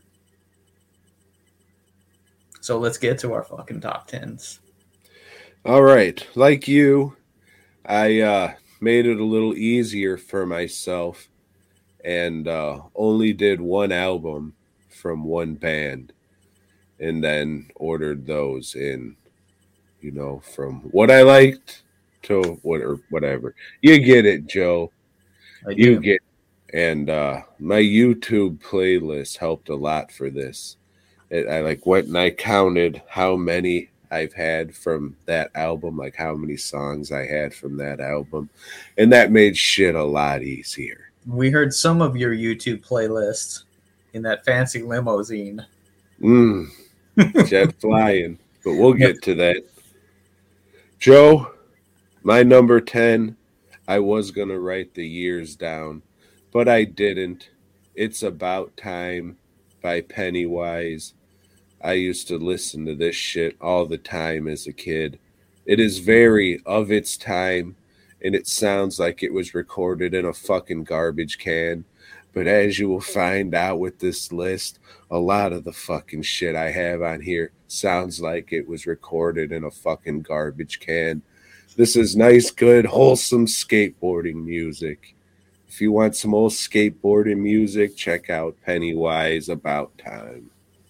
So let's get to our fucking top 10s. All right. Like you, I made it a little easier for myself and only did one album from one band and then ordered those in, from what I liked to whatever. You get it, Joe. You get it. And my YouTube playlist helped a lot for this. I went and I counted how many I've had from that album, like how many songs I had from that album, and that made shit a lot easier. We heard some of your YouTube playlists in that fancy limousine. Jet flying, but we'll get to that. Joe, my number 10, I was going to write the years down, but I didn't. It's About Time by Pennywise. I used to listen to this shit all the time as a kid. It is very of its time, and it sounds like it was recorded in a fucking garbage can. But as you will find out with this list, a lot of the fucking shit I have on here sounds like it was recorded in a fucking garbage can. This is nice, good, wholesome skateboarding music. If you want some old skateboarding music, check out Pennywise, About Time.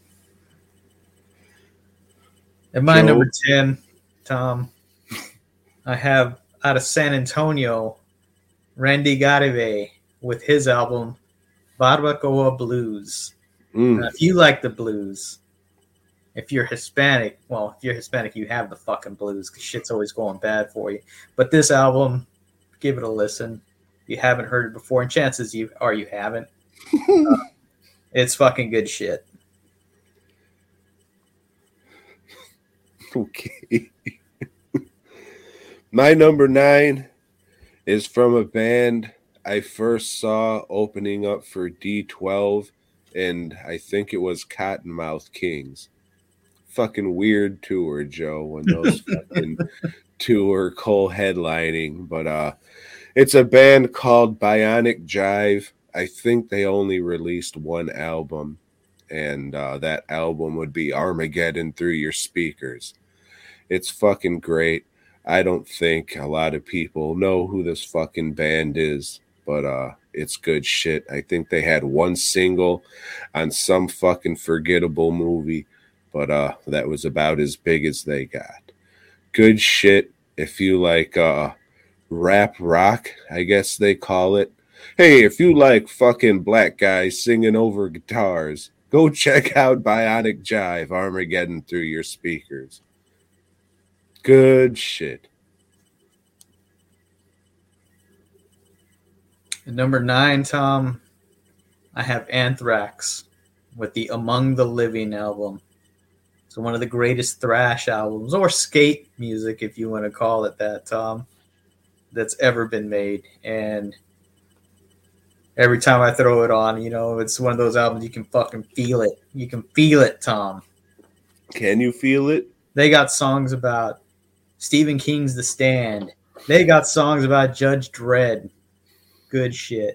At my number 10, Tom, I have out of San Antonio, Randy Garibay with his album, Barbacoa Blues. Now, if you like the blues, if you're Hispanic, you have the fucking blues because shit's always going bad for you. But this album, give it a listen. You haven't heard it before, and chances you haven't. It's fucking good shit. Okay. My number 9 is from a band I first saw opening up for D12, and I think it was Cottonmouth Kings. fucking weird tour, Joe, when those fucking tour co-headlining. But it's a band called Bionic Jive. I think they only released one album, and that album would be Armageddon Through Your Speakers. It's fucking great. I don't think a lot of people know who this fucking band is, but it's good shit. I think they had one single on some fucking forgettable movie, but that was about as big as they got. Good shit. If you like rap rock, I guess they call it. Hey, if you like fucking black guys singing over guitars, go check out Bionic Jive, Armageddon Through Your Speakers. Good shit. At number 9, Tom, I have Anthrax with the Among the Living album. It's one of the greatest thrash albums, or skate music, if you want to call it that, Tom, that's ever been made. And every time I throw it on, it's one of those albums you can fucking feel it. You can feel it, Tom. Can you feel it? They got songs about Stephen King's The Stand. They got songs about Judge Dredd. Good shit.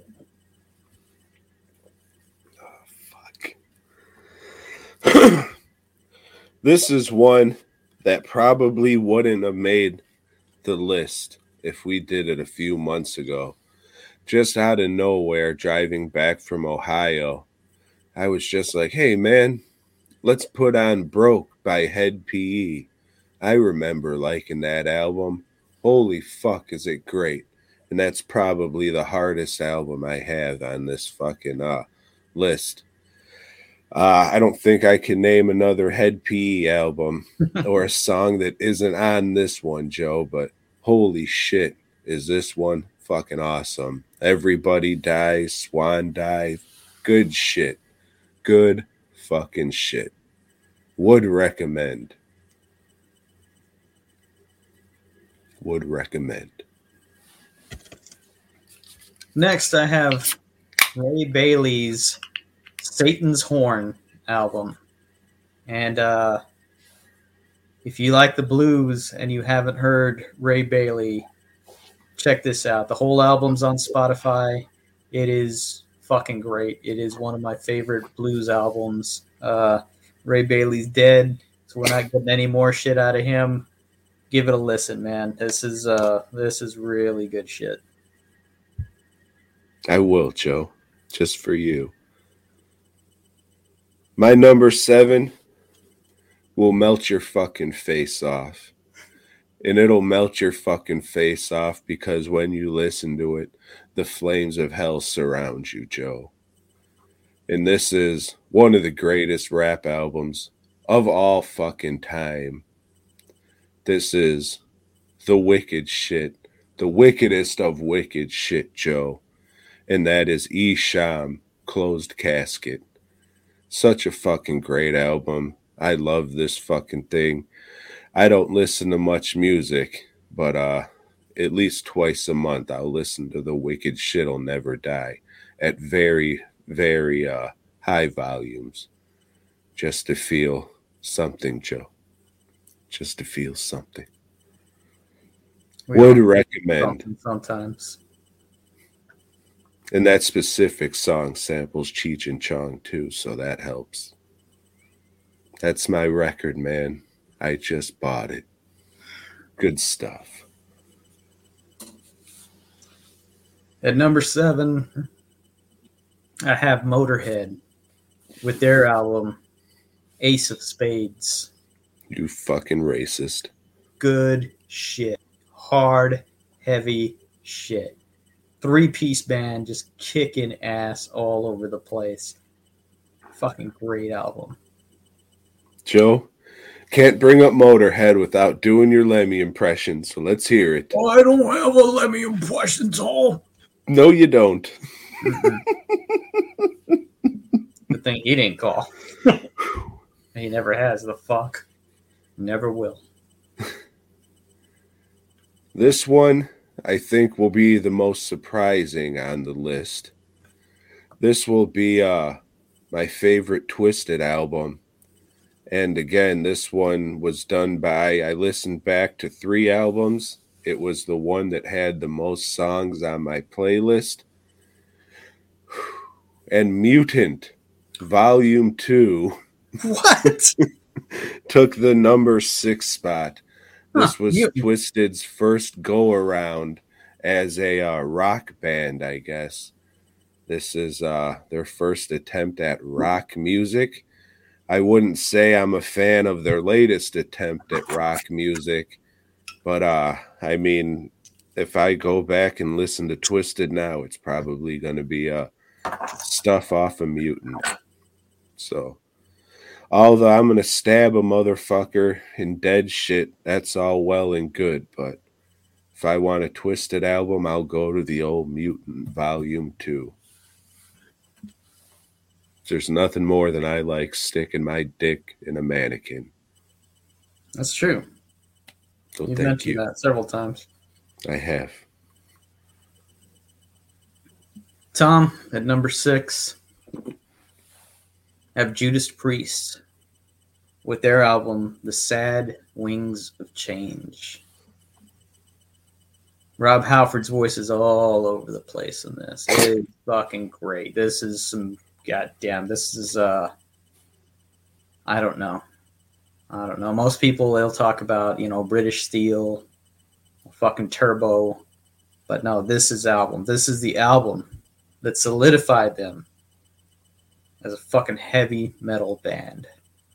Oh, fuck. This is one that probably wouldn't have made the list if we did it a few months ago. Just out of nowhere, driving back from Ohio, I was just like, hey, man, let's put on Broke by Head PE. I remember liking that album. Holy fuck, is it great. And that's probably the hardest album I have on this fucking list. I don't think I can name another Head PE album or a song that isn't on this one, Joe, but holy shit, is this one fucking awesome. Everybody Dies, Swan Dive, good shit. Good fucking shit. Would recommend. Would recommend. Next, I have Ray Bailey's Satan's Horn album. And if you like the blues and you haven't heard Ray Bailey, check this out. The whole album's on Spotify. It is fucking great. It is one of my favorite blues albums. Ray Bailey's dead, so we're not getting any more shit out of him. Give it a listen, man. This is really good shit. I will, Joe. Just for you. My number 7 will melt your fucking face off. And it'll melt your fucking face off because when you listen to it, the flames of hell surround you, Joe. And this is one of the greatest rap albums of all fucking time. This is the wicked shit. The wickedest of wicked shit, Joe. And that is Esham, Closed Casket. Such a fucking great album. I love this fucking thing. I don't listen to much music, but at least twice a month I'll listen to The Wicked Shit'll Never Die at very, very high volumes. Just to feel something, Joe. Just to feel something. Would recommend. Sometimes. And that specific song samples Cheech and Chong too, so that helps. That's my record, man. I just bought it. Good stuff. At number 7, I have Motorhead with their album Ace of Spades. You fucking racist. Good shit. Hard, heavy shit. 3-piece band just kicking ass all over the place. Fucking great album. Joe, can't bring up Motorhead without doing your Lemmy impression, so let's hear it. Oh, I don't have a Lemmy impression, Tom. No, you don't. Good thing he didn't call. He never has. The fuck. Never will. This one, I think, will be the most surprising on the list. This will be my favorite Twisted album. And again, this one was done by, I listened back to 3 albums. It was the one that had the most songs on my playlist. And Mutant, Volume 2. What? Took the number 6 spot. This was Mutant. Twisted's first go-around as a rock band, I guess. This is their first attempt at rock music. I wouldn't say I'm a fan of their latest attempt at rock music, but I mean, if I go back and listen to Twisted now, it's probably going to be stuff off of Mutant. So, although I'm going to stab a motherfucker in dead shit, that's all well and good, but if I want a Twisted album, I'll go to the old Mutant Volume 2. There's nothing more than I like sticking my dick in a mannequin. That's true. So You've thank mentioned you. that several times. I have. Tom, at number 6, have Judas Priest with their album, The Sad Wings of Change. Rob Halford's voice is all over the place in this. It is fucking great. This is some goddamn. This is I don't know. Most people, they'll talk about, British Steel, fucking Turbo, but no, this is the album that solidified them as a fucking heavy metal band.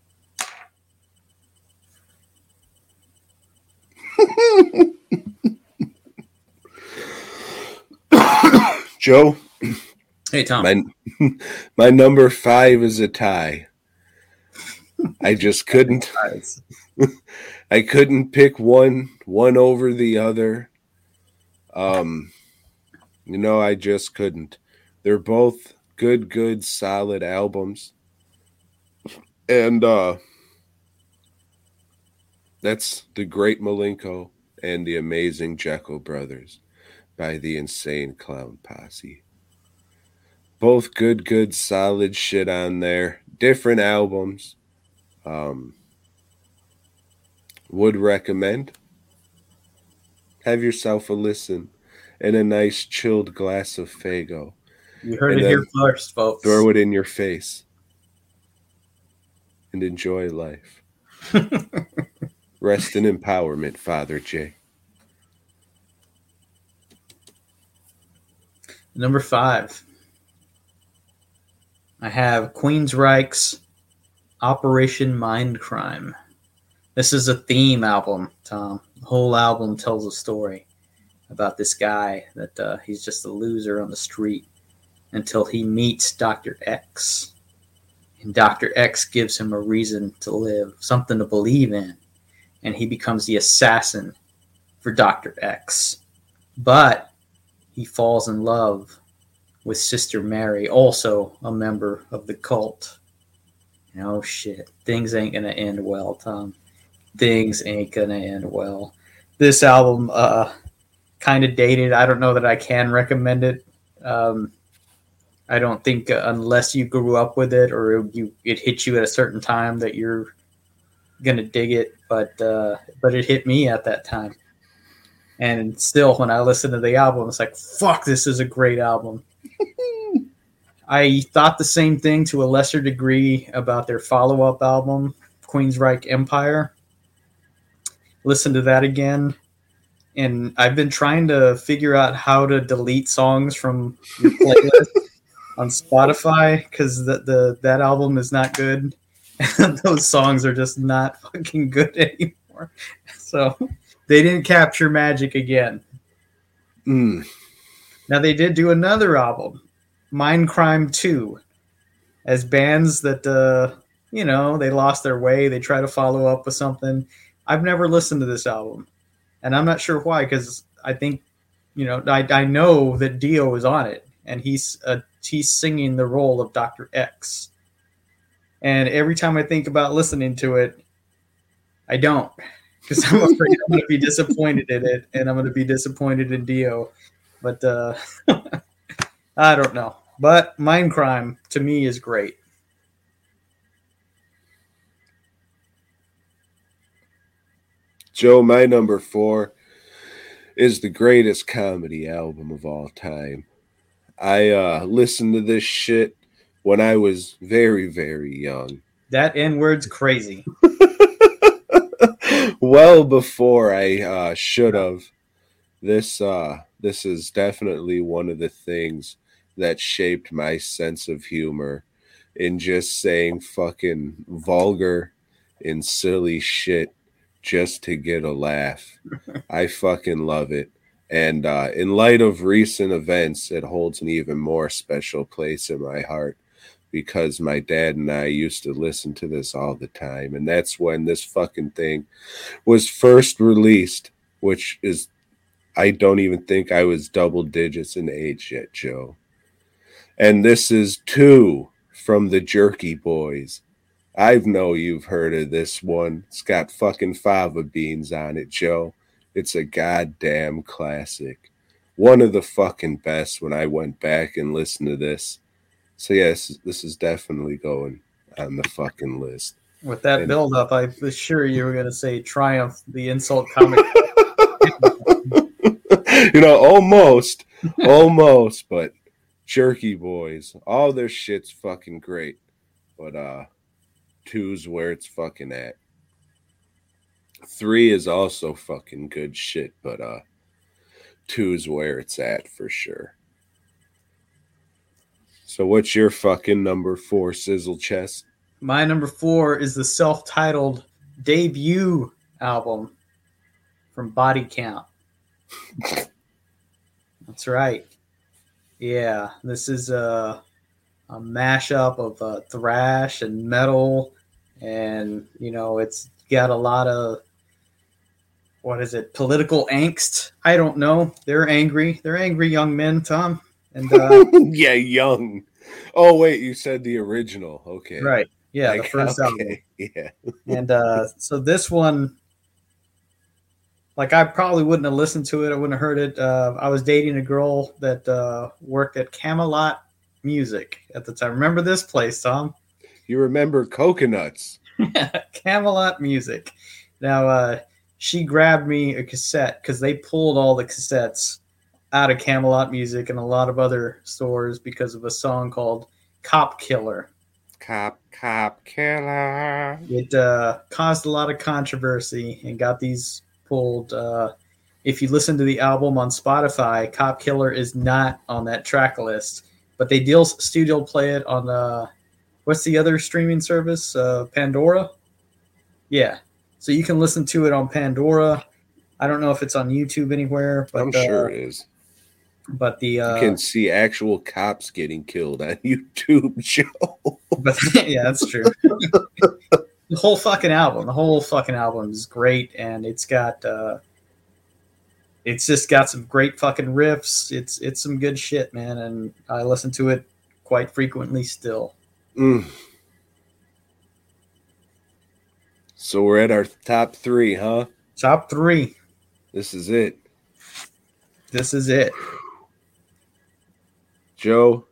Joe, Hey, Tom. my number 5 is a tie. I just couldn't. I couldn't pick one over the other. I just couldn't. They're both good, solid albums. And that's The Great Malenko and The Amazing Jekyll Brothers by the Insane Clown Posse. Both good, solid shit on there. Different albums. Would recommend. Have yourself a listen and a nice chilled glass of Faygo. You heard it here first, folks. Throw it in your face. And enjoy life. Rest in empowerment, Father J. Number 5. I have Queensryche's Operation Mindcrime. This is a theme album, Tom. The whole album tells a story about this guy that he's just a loser on the street until he meets Dr. X. And Dr. X gives him a reason to live, something to believe in. And he becomes the assassin for Dr. X. But he falls in love with Sister Mary, also a member of the cult. Oh, shit. Things ain't going to end well, Tom. Things ain't going to end well. This album, kind of dated. I don't know that I can recommend it. I don't think unless you grew up with it or it hit you at a certain time that you're going to dig it. But it hit me at that time. And still, when I listen to the album, it's like, fuck, this is a great album. I thought the same thing to a lesser degree about their follow-up album, Queensryche Empire. Listen to that again. And I've been trying to figure out how to delete songs from your playlist on Spotify because that album is not good. And those songs are just not fucking good anymore. So they didn't capture magic again. Now they did do another album, Mindcrime 2, as bands that, they lost their way. They try to follow up with something. I've never listened to this album, and I'm not sure why, because I think, I know that Dio is on it, and he's singing the role of Dr. X. And every time I think about listening to it, I don't, because I'm afraid I'm going to be disappointed in it, and I'm going to be disappointed in Dio. But I don't know. But Mindcrime, to me, is great. Joe, my number 4 is the greatest comedy album of all time. I listened to this shit when I was very, very young. That N-word's crazy. Well before I should have. This is definitely one of the things that shaped my sense of humor in just saying fucking vulgar and silly shit just to get a laugh. I fucking love it. And in light of recent events, it holds an even more special place in my heart because my dad and I used to listen to this all the time. And that's when this fucking thing was first released, which is, I don't even think I was double digits in age yet, Joe. And this is 2 from the Jerky Boys. I know you've heard of this one. It's got fucking fava beans on it, Joe. It's a goddamn classic. One of the fucking best when I went back and listened to this. So yes, this is definitely going on the fucking list. With that build-up, I was sure you were going to say Triumph, the insult comic. Almost, but Jerky Boys, all their shit's fucking great. But 2's where it's fucking at. 3 is also fucking good shit, but 2's where it's at for sure. So what's your fucking number 4, Sizzle Chest? My number 4 is the self-titled debut album from Body Count. That's right. Yeah, this is a mashup of thrash and metal, and it's got a lot of political angst. I don't know. They're angry young men, Tom. And yeah, young. Oh wait, you said the original. Okay, right. Yeah, the first album. Yeah. And so this one, like, I probably wouldn't have listened to it. I wouldn't have heard it. I was dating a girl that worked at Camelot Music at the time. Remember this place, Tom? You remember Coconuts? Camelot Music. Now, she grabbed me a cassette because they pulled all the cassettes out of Camelot Music and a lot of other stores because of a song called Cop Killer. Cop Killer. It caused a lot of controversy and got these pulled. If you listen to the album on Spotify, Cop Killer is not on that track list, but they studio play it on what's the other streaming service? Pandora? Yeah. So you can listen to it on Pandora. I don't know if it's on YouTube anywhere, but I'm sure it is. But you can see actual cops getting killed on YouTube, Joe. But yeah, that's true. The whole fucking album is great, and it's just got some great fucking riffs. It's some good shit, man, and I listen to it quite frequently still. So we're at our top 3, huh? Top 3. This is it. Joe,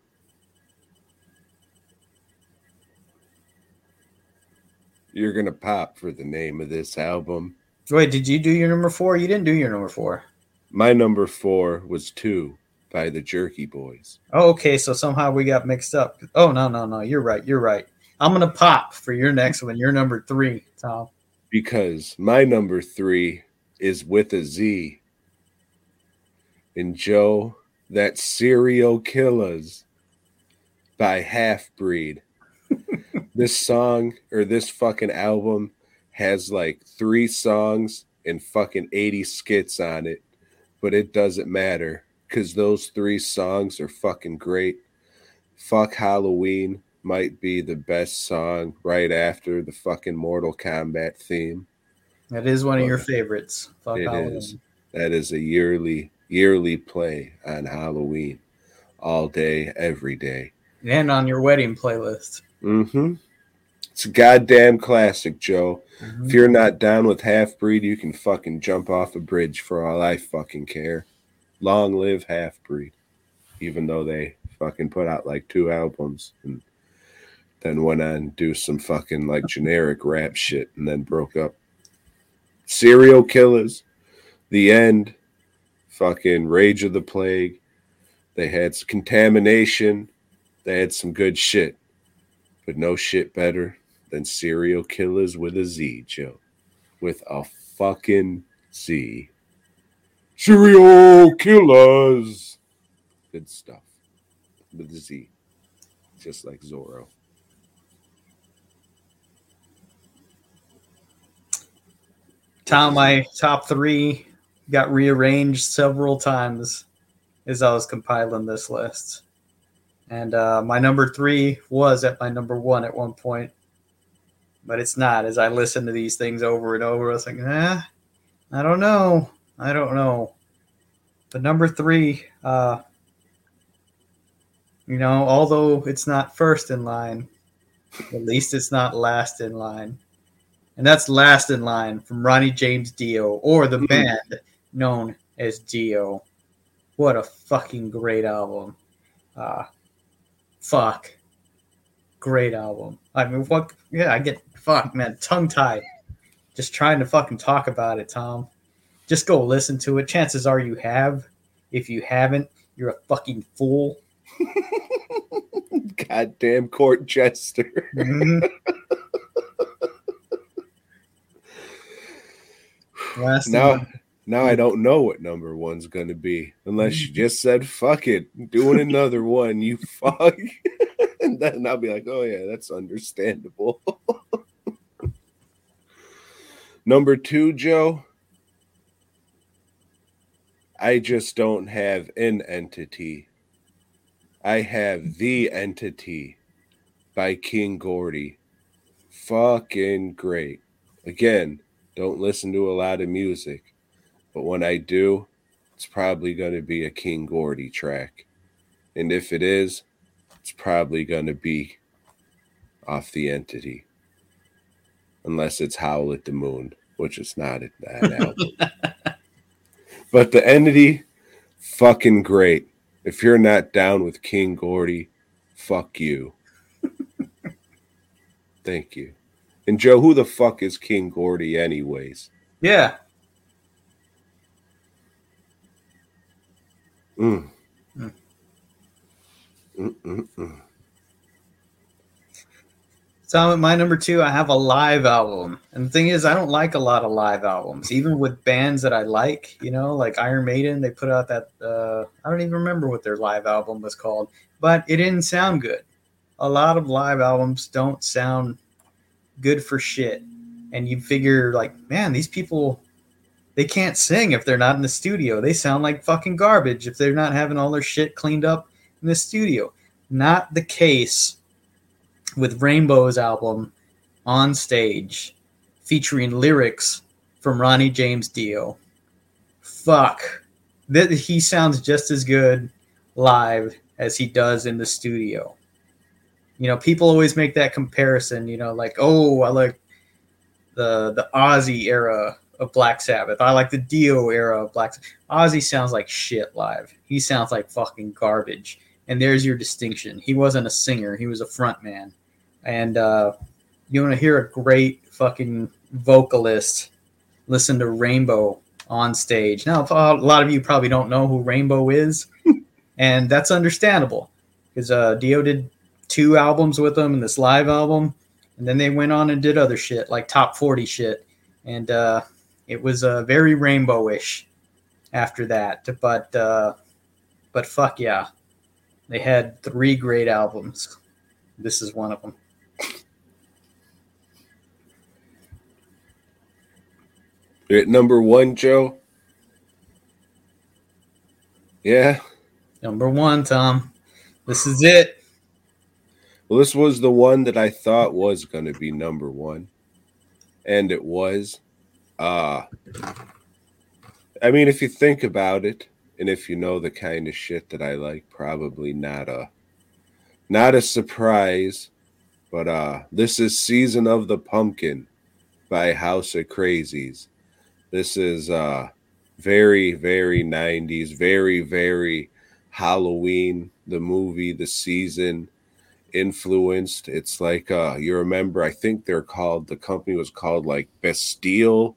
you're going to pop for the name of this album. Wait, did you do your number 4? You didn't do your number 4. My number 4 was 2 by the Jerky Boys. Oh, okay, so somehow we got mixed up. Oh, no, you're right. I'm going to pop for your next one, your number 3, Tom. Because my number 3 is with a Z. And Joe, that's Serial Killers by Half-Breed. This song, or this fucking album, has like 3 songs and fucking 80 skits on it. But it doesn't matter, because those 3 songs are fucking great. Fuck Halloween might be the best song right after the fucking Mortal Kombat theme. That is one of your favorites. Fuck it Halloween. Is. That is a yearly play on Halloween, all day, every day. And on your wedding playlist. Mm-hmm. It's a goddamn classic, Joe. Mm-hmm. If you're not down with Half-Breed, you can fucking jump off a bridge for all I fucking care. Long live Half-Breed. Even though they fucking put out like 2 albums and then went on and do some fucking like generic rap shit and then broke up. Serial Killers, The End, fucking Rage of the Plague. They had some Contamination. They had some good shit. But no shit better than Serial Killers with a Z, Joe. With a fucking Z. Serial Killers. Good stuff. With a Z. Just like Zorro. Tom, my top 3 got rearranged several times as I was compiling this list. And my number 3 was at my number 1 at one point. But it's not. As I listen to these things over and over, I was like, I don't know. But number 3, although it's not first in line, at least it's not last in line. And that's Last in Line from Ronnie James Dio, or the band known as Dio. What a fucking great album. Great album. I mean, tongue-tied. Just trying to fucking talk about it, Tom. Just go listen to it. Chances are you have. If you haven't, you're a fucking fool. Goddamn court jester. Mm-hmm. Now I don't know what number 1's going to be unless you just said, fuck it, doing another one, you fuck. And then I'll be like, oh yeah, that's understandable. Number 2, Joe, I just don't have an entity. I have The Entity by King Gordy. Fucking great. Again, don't listen to a lot of music, but when I do, it's probably going to be a King Gordy track. And if it is, it's probably going to be off The Entity. Unless it's Howl at the Moon, which is not that album. But The Entity, fucking great. If you're not down with King Gordy, fuck you. Thank you. And Joe, who the fuck is King Gordy anyways? Yeah. So at my number 2, I have a live album. And the thing is, I don't like a lot of live albums, even with bands that I like, like Iron Maiden. They put out that, I don't even remember what their live album was called, but it didn't sound good. A lot of live albums don't sound good for shit. And you figure, like, man, these people, they can't sing if they're not in the studio. They sound like fucking garbage if they're not having all their shit cleaned up in the studio. Not the case with Rainbow's album On Stage, featuring lyrics from Ronnie James Dio. Fuck. He sounds just as good live as he does in the studio. People always make that comparison, like, oh, I like the Ozzy era of Black Sabbath. I like the Dio era of Black Sabbath. Ozzy sounds like shit live. He sounds like fucking garbage. And there's your distinction. He wasn't a singer. He was a front man. And you want to hear a great fucking vocalist, listen to Rainbow On Stage. Now, a lot of you probably don't know who Rainbow is, and that's understandable because Dio did 2 albums with him in this live album, and then they went on and did other shit, like top 40 shit. And it was very Rainbow-ish after that. But fuck yeah. They had 3 great albums. This is one of them. At number 1, Joe? Yeah. Number 1, Tom. This is it. Well, this was the one that I thought was going to be number 1. And it was. I mean, if you think about it, and if you know the kind of shit that I like, probably not a surprise. But this is Season of the Pumpkin by House of Crazies. This is very, very 90s, very, very Halloween, the movie, the season influenced. It's like, you remember, I think the company was called like Bastille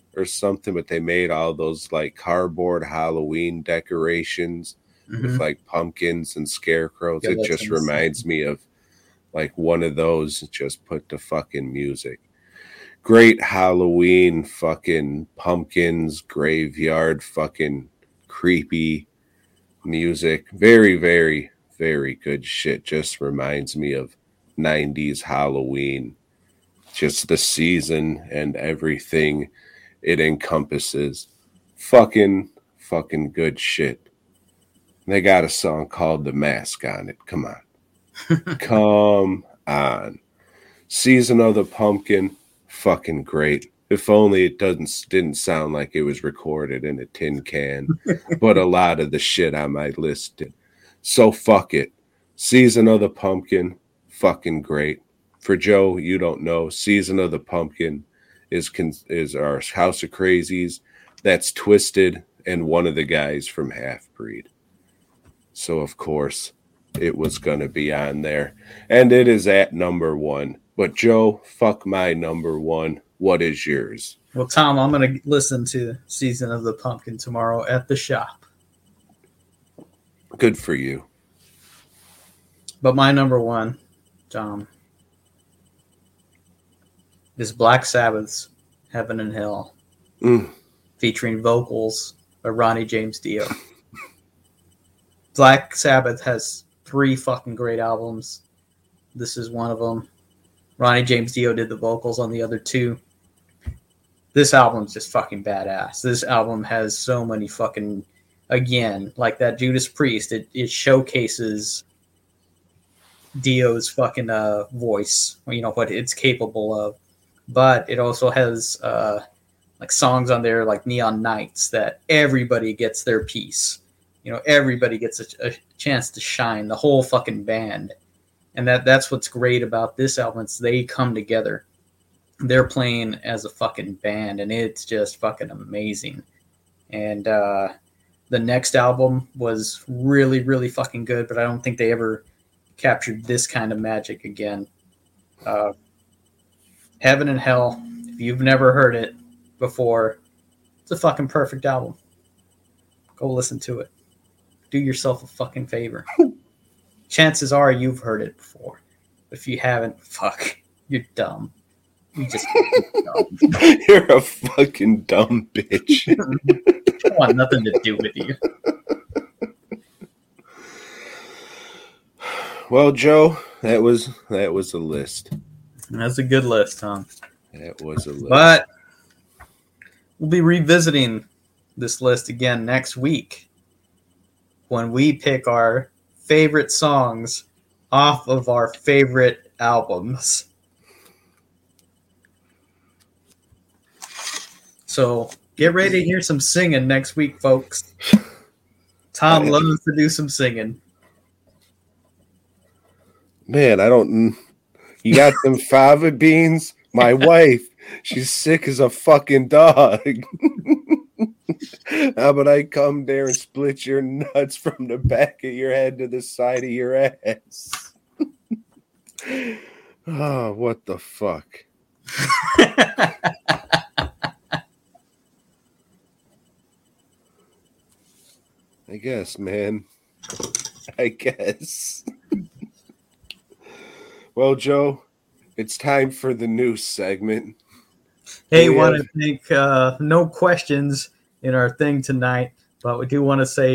or something, but they made all those like cardboard Halloween decorations with like pumpkins and scarecrows. Yeah, It that's just insane. reminds me of like one of those, just put the fucking music. Great Halloween fucking pumpkins, graveyard fucking creepy music. Very, very, very good shit. Just reminds me of 90s Halloween. Just the season and everything it encompasses. Fucking good shit. They got a song called The Mask on it. Come on. Come on. Season of the Pumpkin, fucking great. If only it didn't sound like it was recorded in a tin can, but a lot of the shit on my list did. So fuck it. Season of the Pumpkin, fucking great. For Joe, you don't know, Season of the Pumpkin is our House of Crazies. That's Twisted and one of the guys from Half Breed. So of course it was going to be on there, and it is at number 1. But Joe, fuck my number 1. What is yours? Well, Tom, I'm going to listen to Season of the Pumpkin tomorrow at the shop. Good for you. But my number 1, Tom, is Black Sabbath's Heaven and Hell, featuring vocals by Ronnie James Dio. Black Sabbath has 3 fucking great albums. This is one of them. Ronnie James Dio did the vocals on the other 2. This album's just fucking badass. This album has so many fucking, again, like that Judas Priest, it showcases Dio's fucking voice, you know, what it's capable of. But it also has like songs on there like Neon Nights that everybody gets their piece. You know, everybody gets a chance to shine, the whole fucking band. And that's what's great about this album. It's they come together. They're playing as a fucking band, and it's just fucking amazing. And the next album was really, really fucking good, but I don't think they ever captured this kind of magic again. Heaven and Hell, if you've never heard it before, it's a fucking perfect album. Go listen to it. Do yourself a fucking favor. Chances are you've heard it before. If you haven't, fuck, you're dumb. You just dumb. You're a fucking dumb bitch. I want nothing to do with you. Well, Joe, that was a list. That's a good list, Tom. That was a list. But we'll be revisiting this list again next week when we pick our favorite songs off of our favorite albums. So get ready to hear some singing next week, folks. Tom loves to do some singing. Man, I don't... You got them fava beans? My wife, she's sick as a fucking dog. How about I come there and split your nuts from the back of your head to the side of your ass? Oh, what the fuck? I guess, man. I guess. Well, Joe, it's time for the news segment. Hey, want to thank no questions in our thing tonight, but we do want to say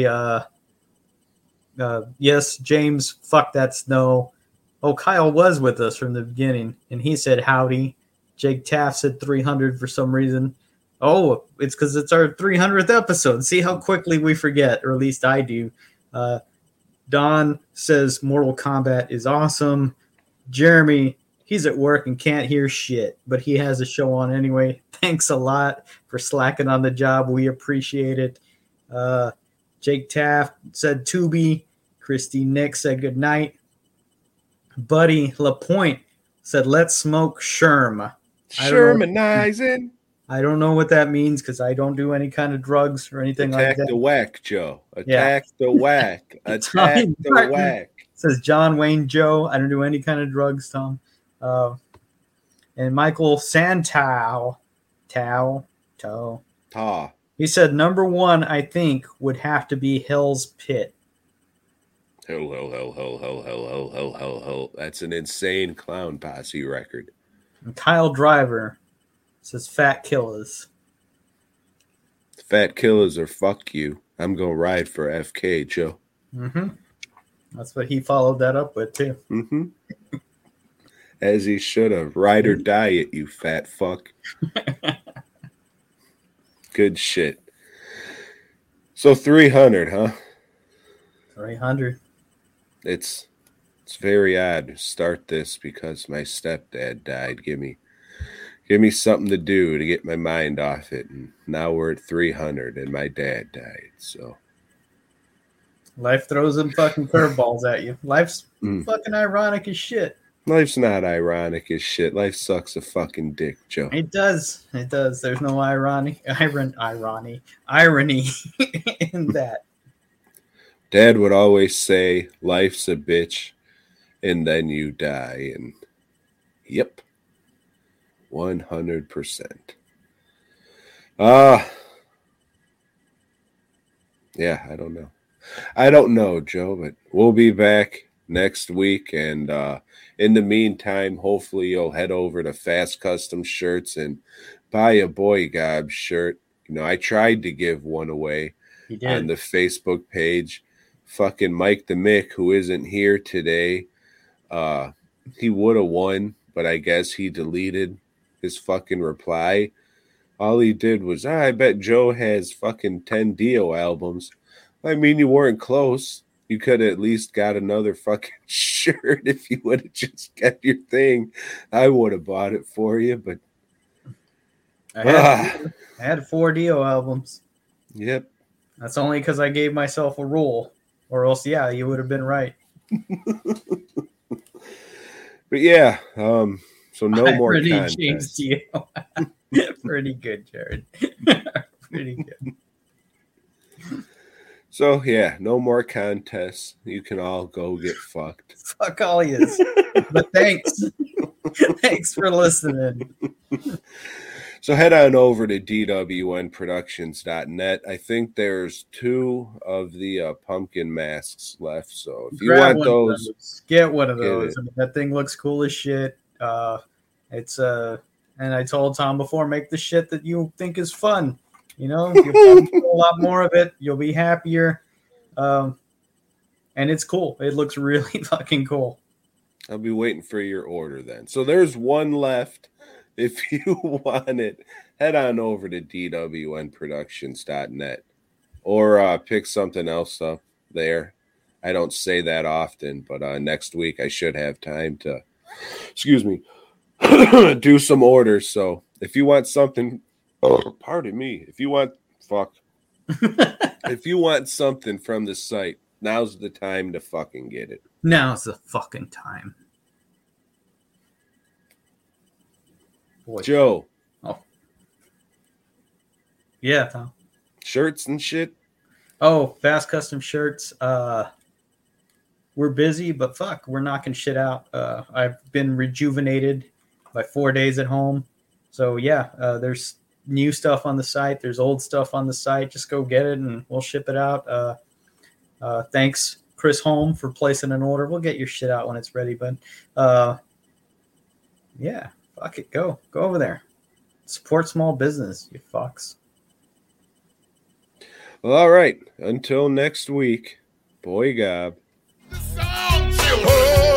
yes, James, fuck that snow. Oh, Kyle was with us from the beginning, and he said howdy. Jake Taft said 300 for some reason. Oh, it's because it's our 300th episode. See how quickly we forget, or at least I do. Don says Mortal Kombat is awesome. Jeremy, he's at work and can't hear shit, but he has a show on anyway. Thanks a lot for slacking on the job. We appreciate it. Jake Taft said Tubi. Christy Nick said good night. Buddy LaPointe said let's smoke Sherm. Shermanizing. I don't know what that means because I don't do any kind of drugs or anything like that. Attack the whack, Joe. Attack the whack. Attack the whack. Says John Wayne Joe. I don't do any kind of drugs, Tom. And Michael Santow Ta. He said number one, I think, would have to be Hell's Pit. Hell. That's an insane Clown Posse record. And Kyle Driver says Fat Killers. Fat Killers or fuck you. I'm going to ride for FK, Joe. Mm-hmm. That's what he followed that up with, too. Mm-hmm. As he should have. Ride or die it, you fat fuck. Good shit. So 300, huh? 300. It's very odd to start this because my stepdad died. Give me something to do to get my mind off it. And now we're at 300 and my dad died. So life throws them fucking curveballs at you. Life's fucking ironic as shit. Life's not ironic as shit. Life sucks a fucking dick, Joe. It does. It does. There's no irony in that. Dad would always say, life's a bitch, and then you die. And yep, 100%. Yeah, I don't know. I don't know, Joe, but we'll be back next week. And in the meantime, hopefully you'll head over to Fast Custom Shirts and buy a Boy Gob shirt. You know, I tried to give one away on the Facebook page. Fucking Mike the Mick, who isn't here today, he would have won, but I guess he deleted his fucking reply. All he did was, I bet Joe has fucking 10 Dio albums. I mean, you weren't close. You could have at least got another fucking shirt if you would have just kept your thing. I would have bought it for you, but I had 4 Dio albums. Yep. That's only because I gave myself a rule. Or else, yeah, you would have been right. But yeah, so no more content. James Dio. Pretty good, Jared. Pretty good. So yeah, no more contests. You can all go get fucked. Fuck all yous. But thanks. Thanks for listening. So head on over to dwnproductions.net. I think there's 2 of the pumpkin masks left. So if you want those, get one of those. I mean, that thing looks cool as shit. It's and I told Tom before, make the shit that you think is fun. You know, you'll do a lot more of it. You'll be happier. And it's cool. It looks really fucking cool. I'll be waiting for your order then. So there's 1 left. If you want it, head on over to dwnproductions.net or pick something else up there. I don't say that often, but next week I should have time to, do some orders. So if you want something, pardon me, if you want something from the site, now's the time to fucking get it. Now's the fucking time. Boy. Joe. Oh. Yeah, Tom. Shirts and shit? Oh, Fast Custom Shirts. We're busy, but fuck, we're knocking shit out. I've been rejuvenated by 4 days at home. So yeah, there's new stuff on the site. There's old stuff on the site. Just go get it and we'll ship it out. Thanks, Chris Holm, for placing an order. We'll get your shit out when it's ready, but yeah. Fuck it, go over there. Support small business, you fucks. Well, all right. Until next week, Boy Gob. The sound children.